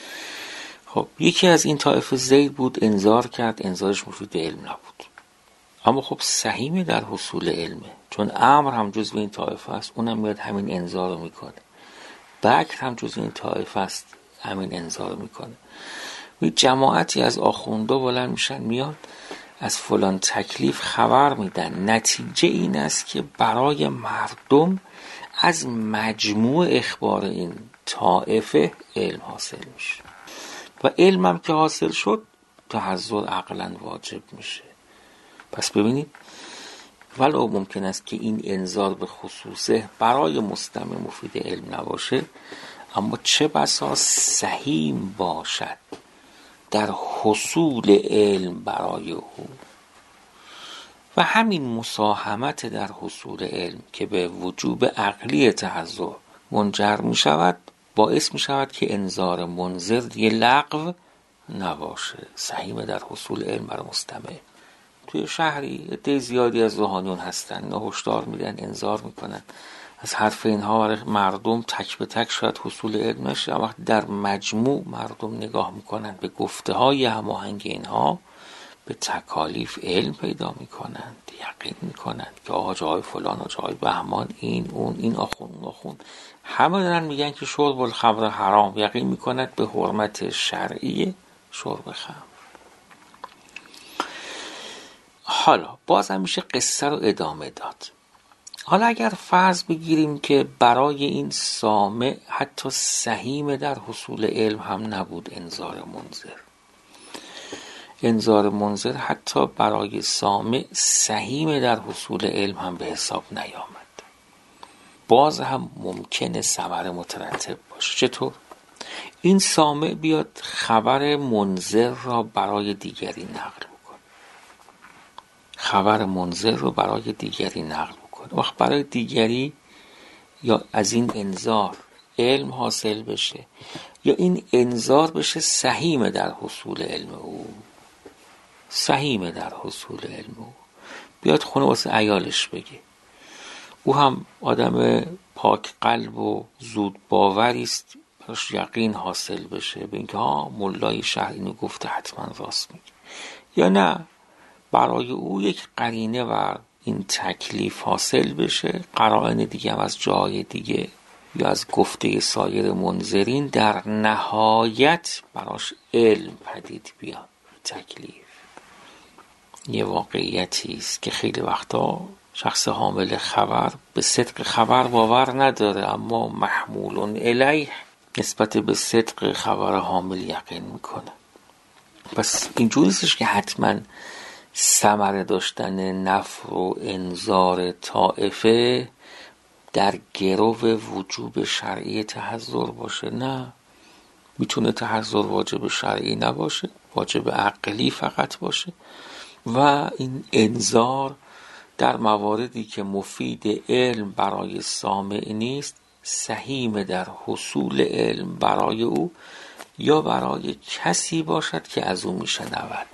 خب یکی از این طائفه زید بود، انذار کرد، انذارش مفید علم نبود، اما خب سهیم در حصول علمه، چون امر هم جزو این طائفه است، اونم میاد همین انذار رو میکنه. بکر هم جزو این طائفه است، همین انذار رو میکنه. جماعتی از آخوندا بلند میشن میاد از فلان تکلیف خبر میدن. نتیجه این است که برای مردم از مجموع اخبار این طائفه علم حاصل میشه و علم هم که حاصل شد تحذر عقلاً واجب میشه. پس ببینید ولو ممکن است که این انذار به خصوصه برای مستمع مفید علم نباشه، اما چه بسا سهیم باشد در حصول علم برای او. و همین مساهمت در حصول علم که به وجوب عقلی تحذر منجر می شود باعث می شود که انذار منذر دیگه لغو نباشه، سهیم در حصول علم برای مستمع. توی شهری عده زیادی از روحانیون هستن، اینا هشدار میدن، انذار میکنن، از حرف اینها مردم تک به تک شاید حصول علم نشه، اما در مجموع مردم نگاه میکنن به گفته های هماهنگ اینها، به تکالیف علم پیدا میکنند، یقین میکنند که آقا جای فلان و جای بهمان، این اون، این آخون همه دارن میگن که شرب الخمر حرام، یقین میکنند به حرمت شرعی شرب خمر. حالا باز هم میشه قصه رو ادامه داد. حالا اگر فرض بگیریم که برای این سامع حتی سهیم در حصول علم هم نبود انذار منذر حتی برای سامع سهیم در حصول علم هم به حساب نیامد، باز هم ممکنه ثمره مترتب باشه. چطور؟ این سامع بیاد خبر منذر را برای دیگری نقل بکنه، وقت برای دیگری یا از این انذار علم حاصل بشه یا این انذار بشه سهیم در حصول علم او، سهیمه در حصول علم او. بیاد خونه واسه عیالش بگه. او هم آدم پاک قلب و زود باوریست، براش یقین حاصل بشه به اینکه ملای شهر اینو گفته حتما راست میگه. یا نه برای او یک قرینه و این تکلیف حاصل بشه، قرائن دیگه هم از جای دیگه یا از گفته سایر منظرین در نهایت براش علم پدید بیان. تکلیف یه واقعیتی است که خیلی وقتا شخص حامل خبر به صدق خبر باور نداره، اما محمول الیه نسبت به صدق خبر حامل یقین میکنه. پس اینجوری نیستش که حتما ثمره داشتن نفر و انذار طائفه در گرو وجوب شرعی تحذر باشه. نه، میتونه تحذر واجب شرعی نباشه، واجب عقلی فقط باشه و این انذار در مواردی که مفید علم برای سامع نیست، سهیم در حصول علم برای او یا برای کسی باشد که از او میشنود.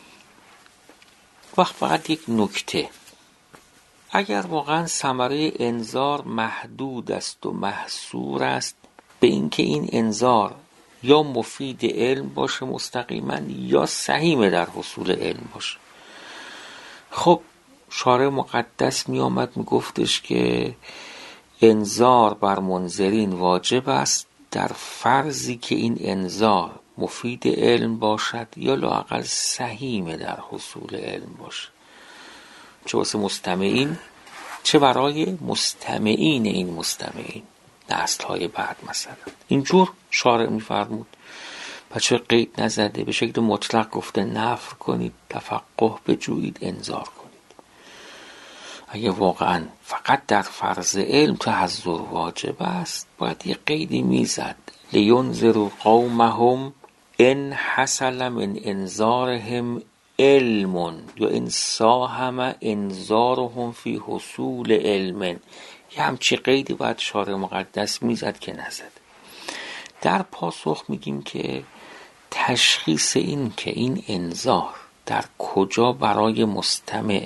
وقت فقط یک نکته، اگر واقعا ثمره انذار محدود است و محصور است به اینکه این انذار یا مفید علم باشه مستقیما یا سهیم در حصول علم باشه، خب شارع مقدس می آمد می گفتش که انذار بر منذرین واجب است در فرضی که این انذار مفید علم باشد یا لااقل سهیم در حصول علم باشه، چه واسه مستمعین چه برای مستمعین این مستمعین نسل‌های بعد. مثلا اینجور شارع می‌فرمود، بچه قید نزده، به شکل مطلق گفته نفر کنید، تفقه بجویید، انذار کنید. اگه واقعا فقط در فرض علم تحذر واجب است باید یه قیدی میزد، لینذروا قومهم ان حصل من انذارهم علم یا ان ساهم انذارهم فی حصول علم. یه همچی قیدی باید شارع مقدس میزد که نزد. در پاسخ میگیم که تشخیص این که این انذار در کجا برای مستمع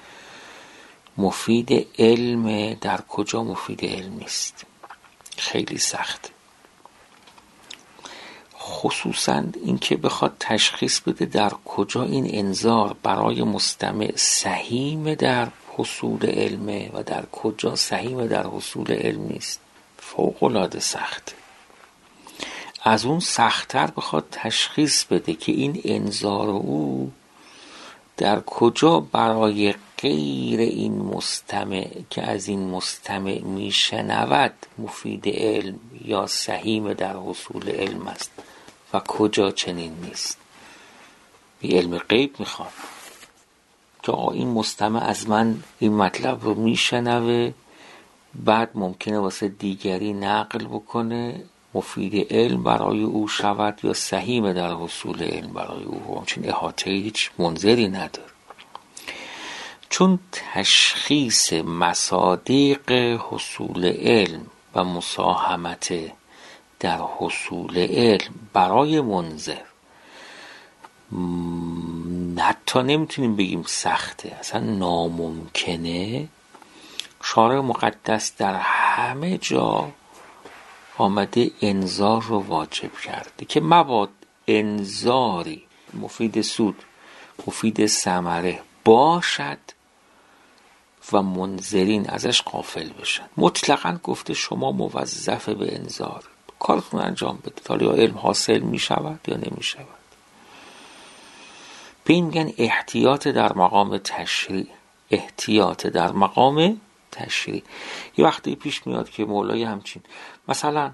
مفید علم، در کجا مفید علم نیست، خیلی سخت. خصوصا این که بخواد تشخیص بده در کجا این انذار برای مستمع سهیم در حصول علم و در کجا سهیم در حصول علم نیست، فوق‌العاده سخت. از اون سخت‌تر بخواد تشخیص بده که این انذار او در کجا برای غیر این مستمع که از این مستمع میشنود مفید علم یا سهیم در حصول علم است و کجا چنین نیست. بی علم غیب میخواد که این مستمع از من این مطلب رو میشنوه، بعد ممکنه واسه دیگری نقل بکنه، مفید علم برای او شود یا سهیم در حصول علم برای او. همچنین احاطه هیچ منظری نداره، چون تشخیص مصادیق حصول علم و مساهمت در حصول علم برای منظر حتی نمیتونیم بگیم سخته، اصلا ناممکنه. شارع مقدس در همه جا آمده انذار رو واجب کرده که مباد انذاری مفید سود مفید ثمره باشد و منذرین ازش غافل بشن. مطلقاً گفته شما موظف به انذار، کارتون انجام بده تا یا علم حاصل می شود یا نمی شود. به این میگن احتیاط در مقام تشریع. احتیاط در مقام تشریع. یه وقتی پیش میاد که مولای همچین مثلا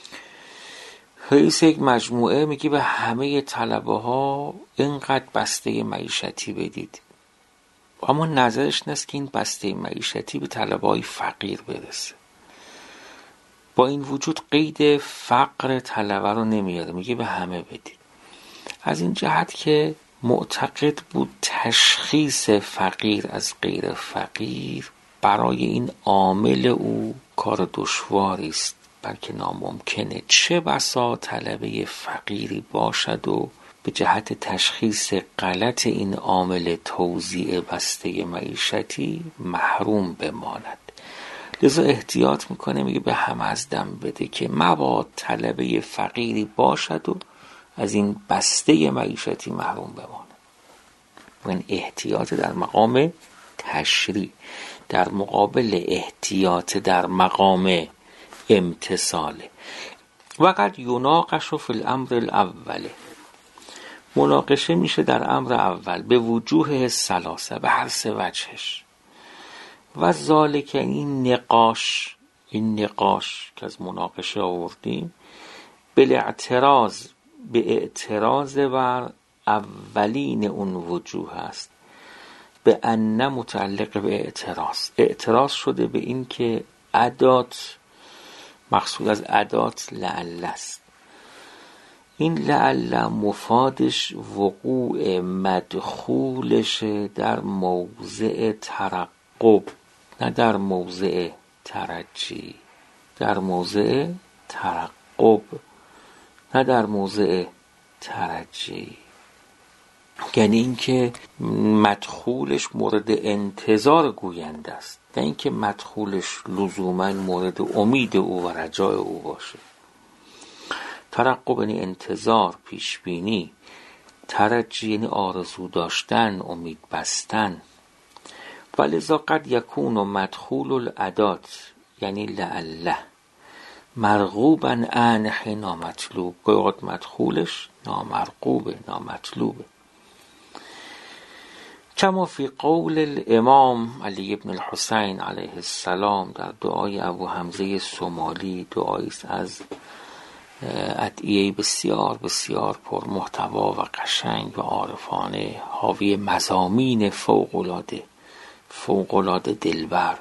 رئیس یک مجموعه میگه به همه طلبه ها اینقدر بسته معیشتی بدید، اما نظرش نیست که این بسته معیشتی به طلبه های فقیر برسه. با این وجود قید فقر طلبه رو نمیاره، میگه به همه بدید. از این جهت که معتقد بود تشخیص فقیر از غیر فقیر برای این عامل او کار دشواری است، بلکه ناممکنه. چه بسا طلبه فقیری باشد و به جهت تشخیص غلط این عامل توزیع بسته معیشتی محروم بماند. لذا احتیاط میکنه، میگه به هم از دم بده که مباد طلبه فقیری باشد و از این بسته معیشتی محروم بماند. این احتیاط در مقام تشریع در مقابل احتیاط در مقام امتثاله. وقد یناقش فی الامر الاول، مناقشه میشه در امر اول به وجوه ثلاثه، به هر سه وجهش. و ذالک، این نقاش که از مناقشه آوردیم، به اعتراض بر اولین اون وجوه است، به ان متعلق به اعتراض شده به این که ادات، مقصود از ادات لعل است. این لعل مفادش وقوع مدخولش در موضع ترقب، نه در موضع ترجی، در موضع ترقب نه در موضع ترجی. یعنی اینکه مدخولش مورد انتظار گوینده است، نه اینکه مدخولش لزوما مورد امید او و رجای او باشه. ترقب یعنی انتظار، پیشبینی. ترجی یعنی آرزو داشتن، امید بستن. ولذا قد یکون مدخول الادات یعنی لعله مرغوبا عنه نامطلوب، گویاد مدخولش نامرغوبه، نامطلوبه. کما فی قول الامام علی بن الحسین علیه السلام در دعای ابو حمزه سومالی، دعایی است از ادعیه بسیار بسیار پر محتوا و قشنگ و عارفانه، حاوی مضامین فوق العاده دلبر.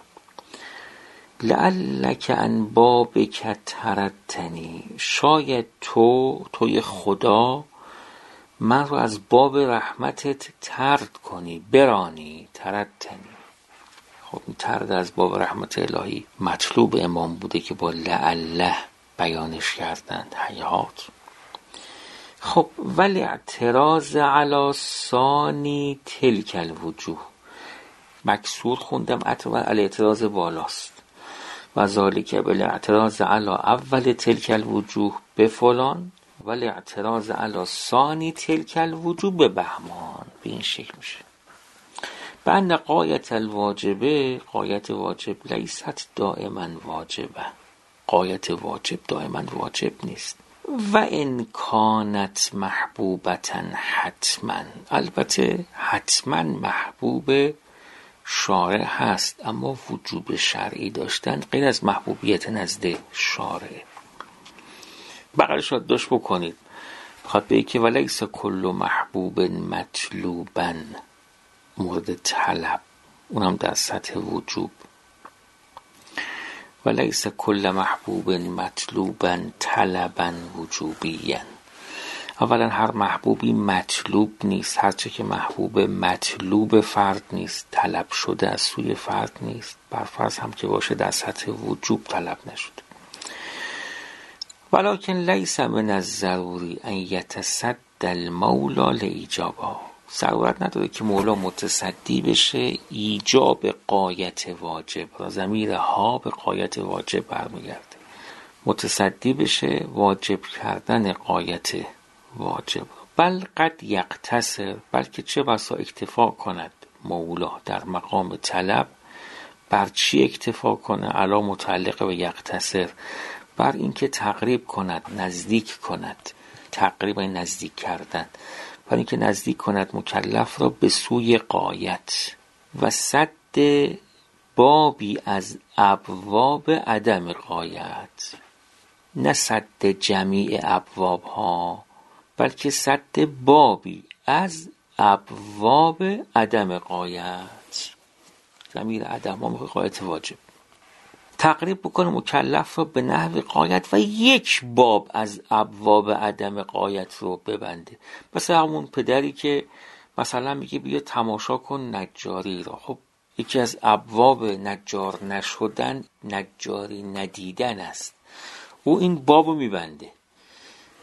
لعلک ان بابک تردنی، شاید توی خدا من رو از باب رحمتت طرد کنی، برانی. تردنی، خب این طرد از باب رحمت الهی مطلوب امام بوده که با لعله بیانش کردند. حیات. خب ولی اعتراض علی ثانی تلک الوجوه، مکسور خوندم، اعتراض بالاست. و ذالک بالاعتراض علی اول تلک الوجوه به فلان ولی اعتراض علی ثانی تلک الوجوه به بهمان. به این شکل میشه. بأن غایت الواجبه، غایت واجب لیست دائما واجبه، غایت واجب دائما واجب نیست. و ان کانت محبوبتا حتما، البته حتما محبوب شارع هست، اما وجوب شرعی داشتن غیر از محبوبیت نزد شارع. بغلش را داشت بکنید، بخواد بگه که ولیس کل محبوب مطلوبا، مورد طلب، اونم در سطح وجوب. ولیس کل محبوب مطلوبا طلبا وجوبیا، اولا هر محبوبی مطلوب نیست، هرچه که محبوب مطلوب فرد نیست، طلب شده از سوی فرد نیست، برفرض هم که باشه در سطح وجوب طلب نشده. ولکن لیس من الضروری ان یتصدی المولا لایجابها، ضرورت نداره که مولا متصدی بشه ایجاب غایت واجب را. ضمیر ها به غایت واجب برمیگرده. متصدی بشه واجب کردن غایت واجب. بل قد یقتصر، بلکه چه بسا اکتفا کند مولا در مقام طلب. بر چی اکتفا کنه؟ علا متعلق به یقتصر، بر اینکه تقریب کند، نزدیک کند. تقریب نزدیک کردن، بر اینکه نزدیک کند مکلف را به سوی غایت. و سد بابی از ابواب عدم غایت، نه سد جمیع ابواب ها، بلکه سد بابی از ابواب عدم غایت. ضمیر عدم ها میخواد غایت واجب. تقریب بکنه مکلف رو به نحو غایت و یک باب از ابواب عدم غایت رو ببنده. مثلا همون پدری که مثلا میگه بیا تماشا کن نجاری را، خب یکی از ابواب نجار نشدن نجاری ندیدن است، او این بابو میبنده.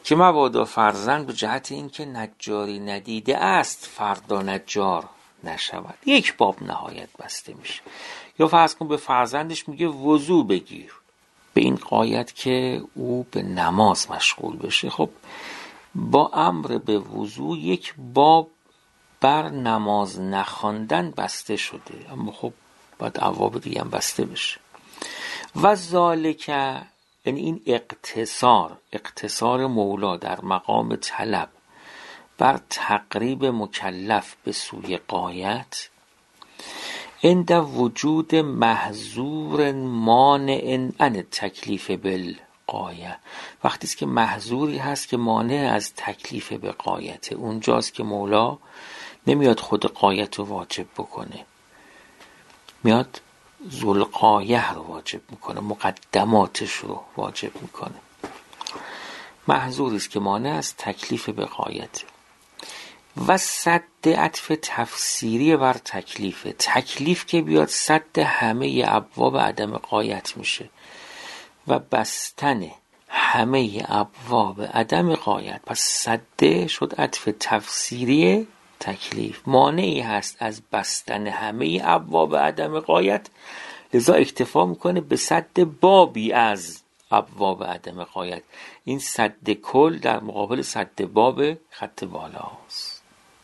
که مبادا فرزند به جهت اینکه نجاری ندیده است فردا نجار نشود. یک باب نهایت بسته میشه. یا فرض کن به فرزندش میگه وضو بگیر، به این غایت که او به نماز مشغول بشه. خب با امر به وضو یک باب بر نماز نخواندن بسته شده، اما خب باید ابواب دیگه هم بسته بشه. و ذالک، یعنی این اقتصار مولا در مقام طلب بر تقریب مکلف به سوی غایت، عند وجود محظور مانع عن تکلیف بالغایه، وقتی است که محظوری هست که مانع از تکلیف به غایت، اونجاست که مولا نمیاد خود غایت رو واجب بکنه، میاد ذوالغایه رو واجب میکنه، مقدماتش رو واجب میکنه. محظوری است که مانع از تکلیف به غایت. و صد عطف تفسیری بر تکلیف که بیاد صد همه ابواب عدم غایت میشه و بستن همه ابواب عدم غایت. پس صد شد عطف تفسیری تکلیف، مانعی هست از بستن همه ابواب عدم غایت، لذا اکتفا میکنه به صد بابی از ابواب عدم غایت. این صد کل در مقابل صد باب خط بالاست.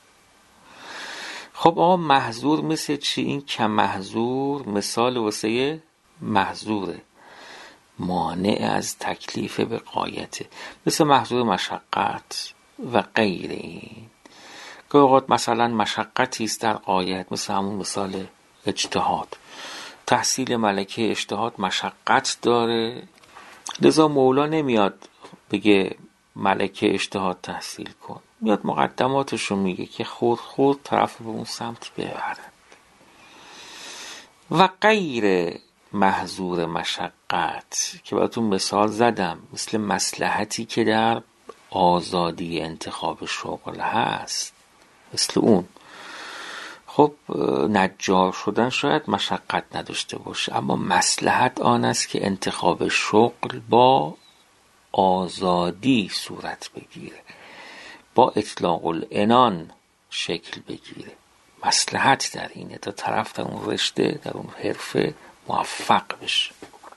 خب آقا محظور مثل چی؟ این کم محظور مثال واسه محظوره، مانع از تکلیف به غایته، مثل محظور مشقت و غیر این. که اوقات مثلا مشقتی است در غایت، مثل همون مثال اجتهاد، تحصیل ملکه اجتهاد مشقت داره، لذا مولا نمیاد بگه ملکه اجتهاد تحصیل کن، میاد مقدماتشو میگه که خود طرف به اون سمت ببرد. و غیر محظور مشقت که براتون مثال زدم، مثل مصلحتی که در آزادی انتخاب شغل هست، مثل اون. خب نجار شدن شاید مشقت نداشته باشه، اما مصلحت آن است که انتخاب شغل با آزادی صورت بگیره، با اطلاق العنان شکل بگیره. مصلحت در اینه تا طرف در اون رشته، در اون حرفه موفق بشه.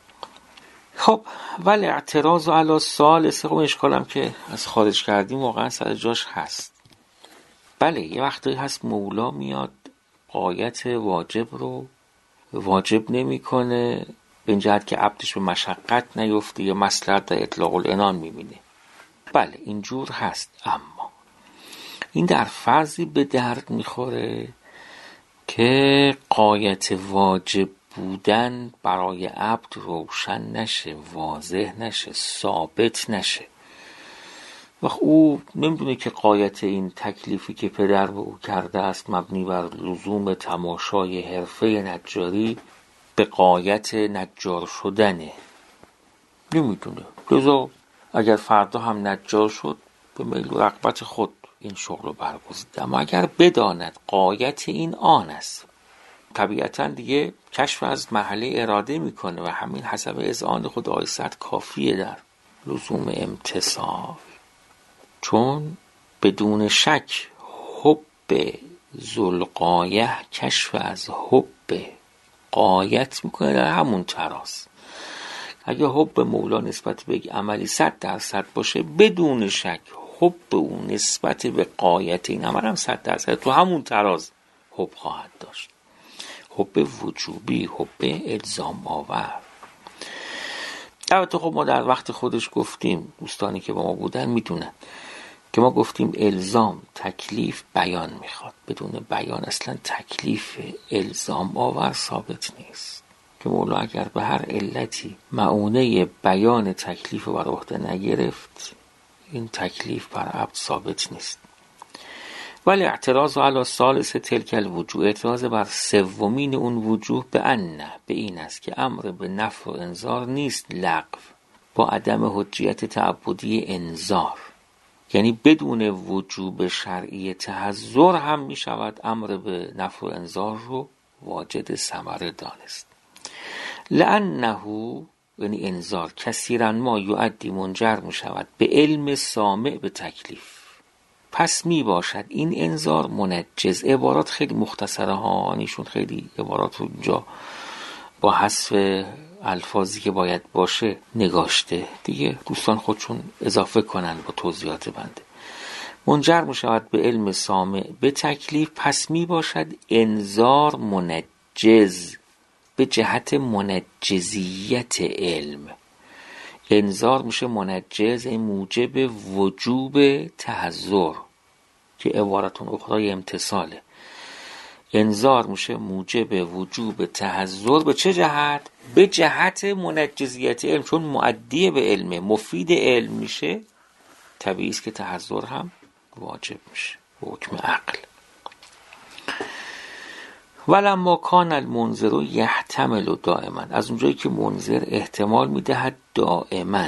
خب ولی اعتراض علی ثالث، خب اشکالم که از خارج کردیم واقعا سر جاش هست. بله یه وقتی هست مولا میاد غایت واجب رو واجب نمی کنه به این جهت که عبدش به مشقت نیفته یا مصلحت در اطلاق العنان میبینه. بله اینجور هست، اما این در فرضی به درد میخوره که غایت واجب بودن برای عبد روشن نشه، واضح نشه، ثابت نشه. وقت او نمیدونه که غایت این تکلیفی که پدر به او کرده است مبنی بر لزوم تماشای حرفه نجاری به غایت نجار شدنه، نمیدونه. لذا اگر فردا هم نجار شد به میل و رغبت خود این شغل رو برگزید، اما اگر بداند غایت این آن است، طبیعتا دیگه کشف از محله اراده میکنه و همین حسب اذعان خدای صد کافیه در لزوم امتصال. چون بدون شک حب ذوالغایه کشف از حب غایت میکنه در همون تراز. اگه حب مولا نسبت به یک عملی 100% باشه، بدون شک حب اون نسبت به غایت این عمل هم 100% تو همون تراز حب خواهد داشت. حب وجوبی، حب الزام آور. البته خب ما در وقت خودش گفتیم، دوستانی که با ما بودن میدونن که ما گفتیم الزام تکلیف بیان میخواد، بدون بیان اصلا تکلیف الزام آور ثابت نیست، که مولا اگر به هر علتی معونه بیان تکلیف بر عهده نگرفت، این تکلیف بر عبد ثابت نیست. ولی اعتراض علی ثالث تلک الوجوه، اعتراض بر سومین اون وجوه به این است که امر به نفع و انذار نیست لغو با عدم حجیت تعبدی انذار، یعنی بدون وجوب شرعی تحذر هم می شود امر به نفع و انذار رو واجد ثمره دانست. لانه یعنی انذار، کثیرا ما یعدی منجر می شود به علم سامع به تکلیف. پس می باشد این انذار منجز. عبارات خیلی مختصره ها، نیشون خیلی عبارات رو اینجا با حذف الفاظی که باید باشه نگاشته دیگه، دوستان خودشون اضافه کنن با توضیحات بنده. منجر می شود به علم سامع به تکلیف، پس می باشد انذار منجز به جهت منجزیت علم. انذار میشه منجز، موجب وجوب تحذر که عبارتون اخرای امتصاله. انذار میشه موجب وجوب تحذر به چه جهت؟ به جهت منجزیت علم، چون مؤدی به علم، مفید علم میشه، طبیعی است که تحذر هم واجب میشه به حکم عقل. ولما کان المنذر یحتمل دائما، از اونجایی که منذر احتمال میدهد دائما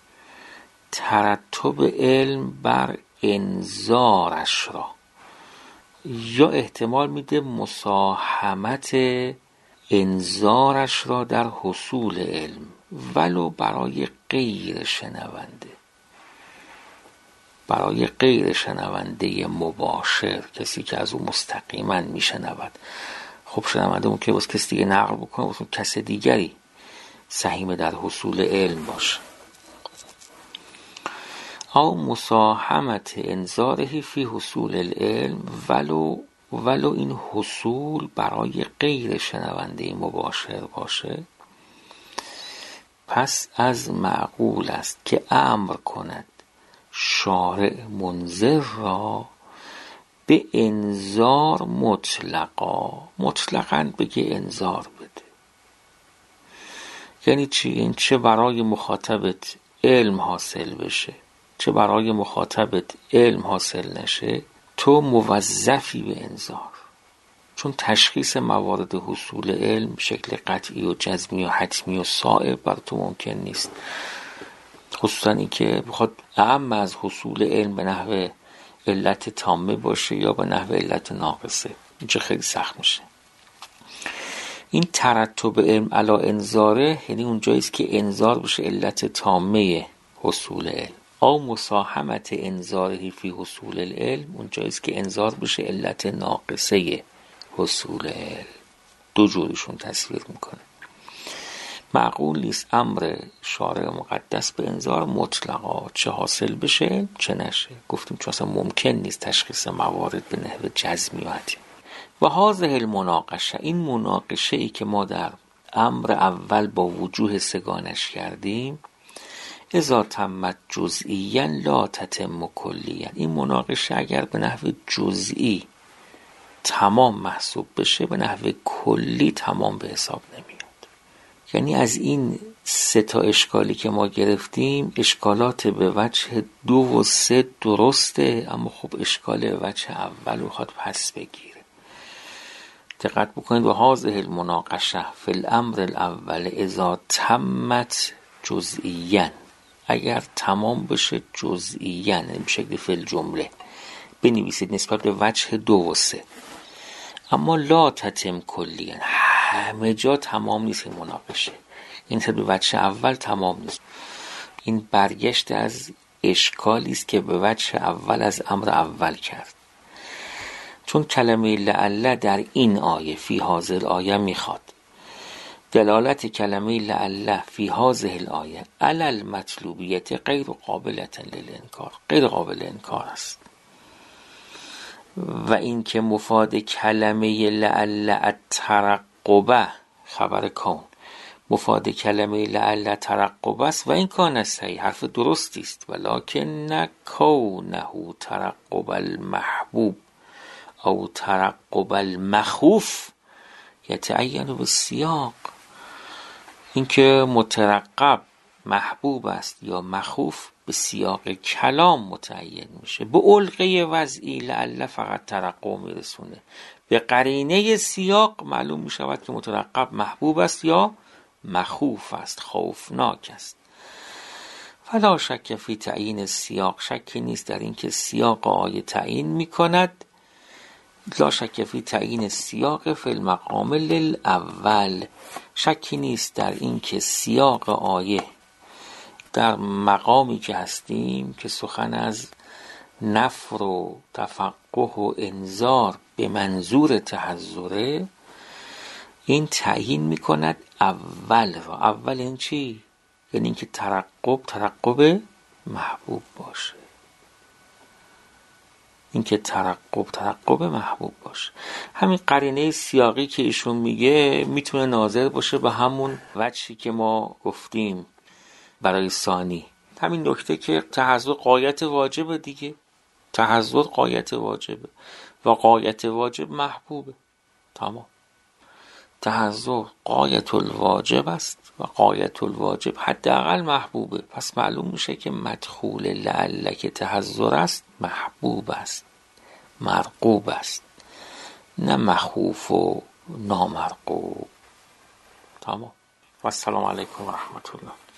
ترتب علم بر انذارش را، یا احتمال میده مساهمت انذارش را در حصول علم، ولو برای غیر شنونده، برای غیر شنونده مباشر، کسی که از او مستقیما میشنود. خب شنونده اون که باز کسی دیگه نقل بکنه، باز کس دیگری سهیم در حصول علم باشه. او مساهمت انذاره فی حصول العلم، ولو این حصول برای غیر شنونده مباشر باشه، پس از معقول است که امر کند شارع منذر را به انذار مطلقاً بگه انذار بده. یعنی چی؟ این چه برای مخاطبت علم حاصل بشه، چه برای مخاطبت علم حاصل نشه، تو موظفی به انذار. چون تشخیص موارد حصول علم شکل قطعی و جزمی و حتمی و صائب بر تو ممکن نیست، خصوصا این که بخواد اعم از حصول علم به نحو علت تامه باشه یا به نحو علت ناقصه، اینجا خیلی سخت میشه. این ترتب علم علی انذاره یعنی اونجاییست که انذار بشه علت تامه حصول علم. او مساهمت انذاره فی حصول العلم، اونجاییست که انذار بشه علت ناقصه حصول علم. دو جورشون تصویر میکنه. معقول نیست امر شارع مقدس به انذار مطلقا، چه حاصل بشه چه نشه. گفتیم چون اصلا ممکن نیست تشخیص موارد به نحو جزمی و حتمی. و هذه المناقشه، این مناقشه ای که ما در امر اول با وجوه سگانش کردیم، اذا تمت جزئیاً لا تتم کلیاً، این مناقشه اگر به نحو جزئی تمام محسوب بشه، به نحو کلی تمام به حساب نمیاد. یعنی از این سه تا اشکالی که ما گرفتیم، اشکالات به وجه 2 و 3 درسته، اما خب اشکال به وجه اول رو خواهد پس بگیره. دقت بکنید. و هذه المناقشه فی الامر الاول اذا تمت جزئیاً، اگر تمام بشه جزئیاً، به شکل فعل جمله بنویسید نسبت به وجه 2 و 3، اما لا تتم کلیاً، همه جا تمام نیست این مناقشه، این نسبت به وجه اول تمام نیست. این برگشت از اشکالی است که به وجه اول از امر اول کرد. چون کلمه لعل در این آیه فی هذه الآیه میخواد دلالت کلمه لعل فی هذه الآیه علی المطلوبیت غیر قابلة للانکار، غیر قابل انکار است. و این که مفاد کلمه لعل الترقبه، خبر کون، مفاد کلمه لعل ترقبه است و این کان صحیح، حرف درستی است، ولکن کونه ترقب المحبوب او ترقب المخوف یتعین بالسیاق. این که مترقب محبوب است یا مخوف به سیاق کلام متعین میشه. به علقه وضعی لعل فقط ترقب میرسونه، به قرینه سیاق معلوم میشود که مترقب محبوب است یا مخوف است، خوفناک است. فلا شک فی تعیین سیاق، شکی نیست در این که سیاق آیه تعیین میکند. لا شک فی تعیین سیاق فی المقام للاول، شکی نیست در این که سیاق آیه در مقامی که هستیم که سخن از نفر و تفقه و انذار به منظور تحذره، این تعیین میکند اول این چی؟ یعنی اینکه ترقب محبوب باشه، اینکه ترقب محبوب باشه. همین قرینه سیاقی که ایشون میگه میتونه ناظر باشه به همون وجهی که ما گفتیم برای ثانی، همین نکته که تحذر غایت واجبه دیگه، تحذر غایت واجبه و غایت واجب محبوبه. تمام، تحذر غایت الواجب است و غایت الواجب حداقل محبوبه. پس معلوم میشه که مدخول لعلک تحذر است محبوب است، مرغوب است، نه مخوف و نامرغوب. تمام. و السلام علیکم و رحمت الله.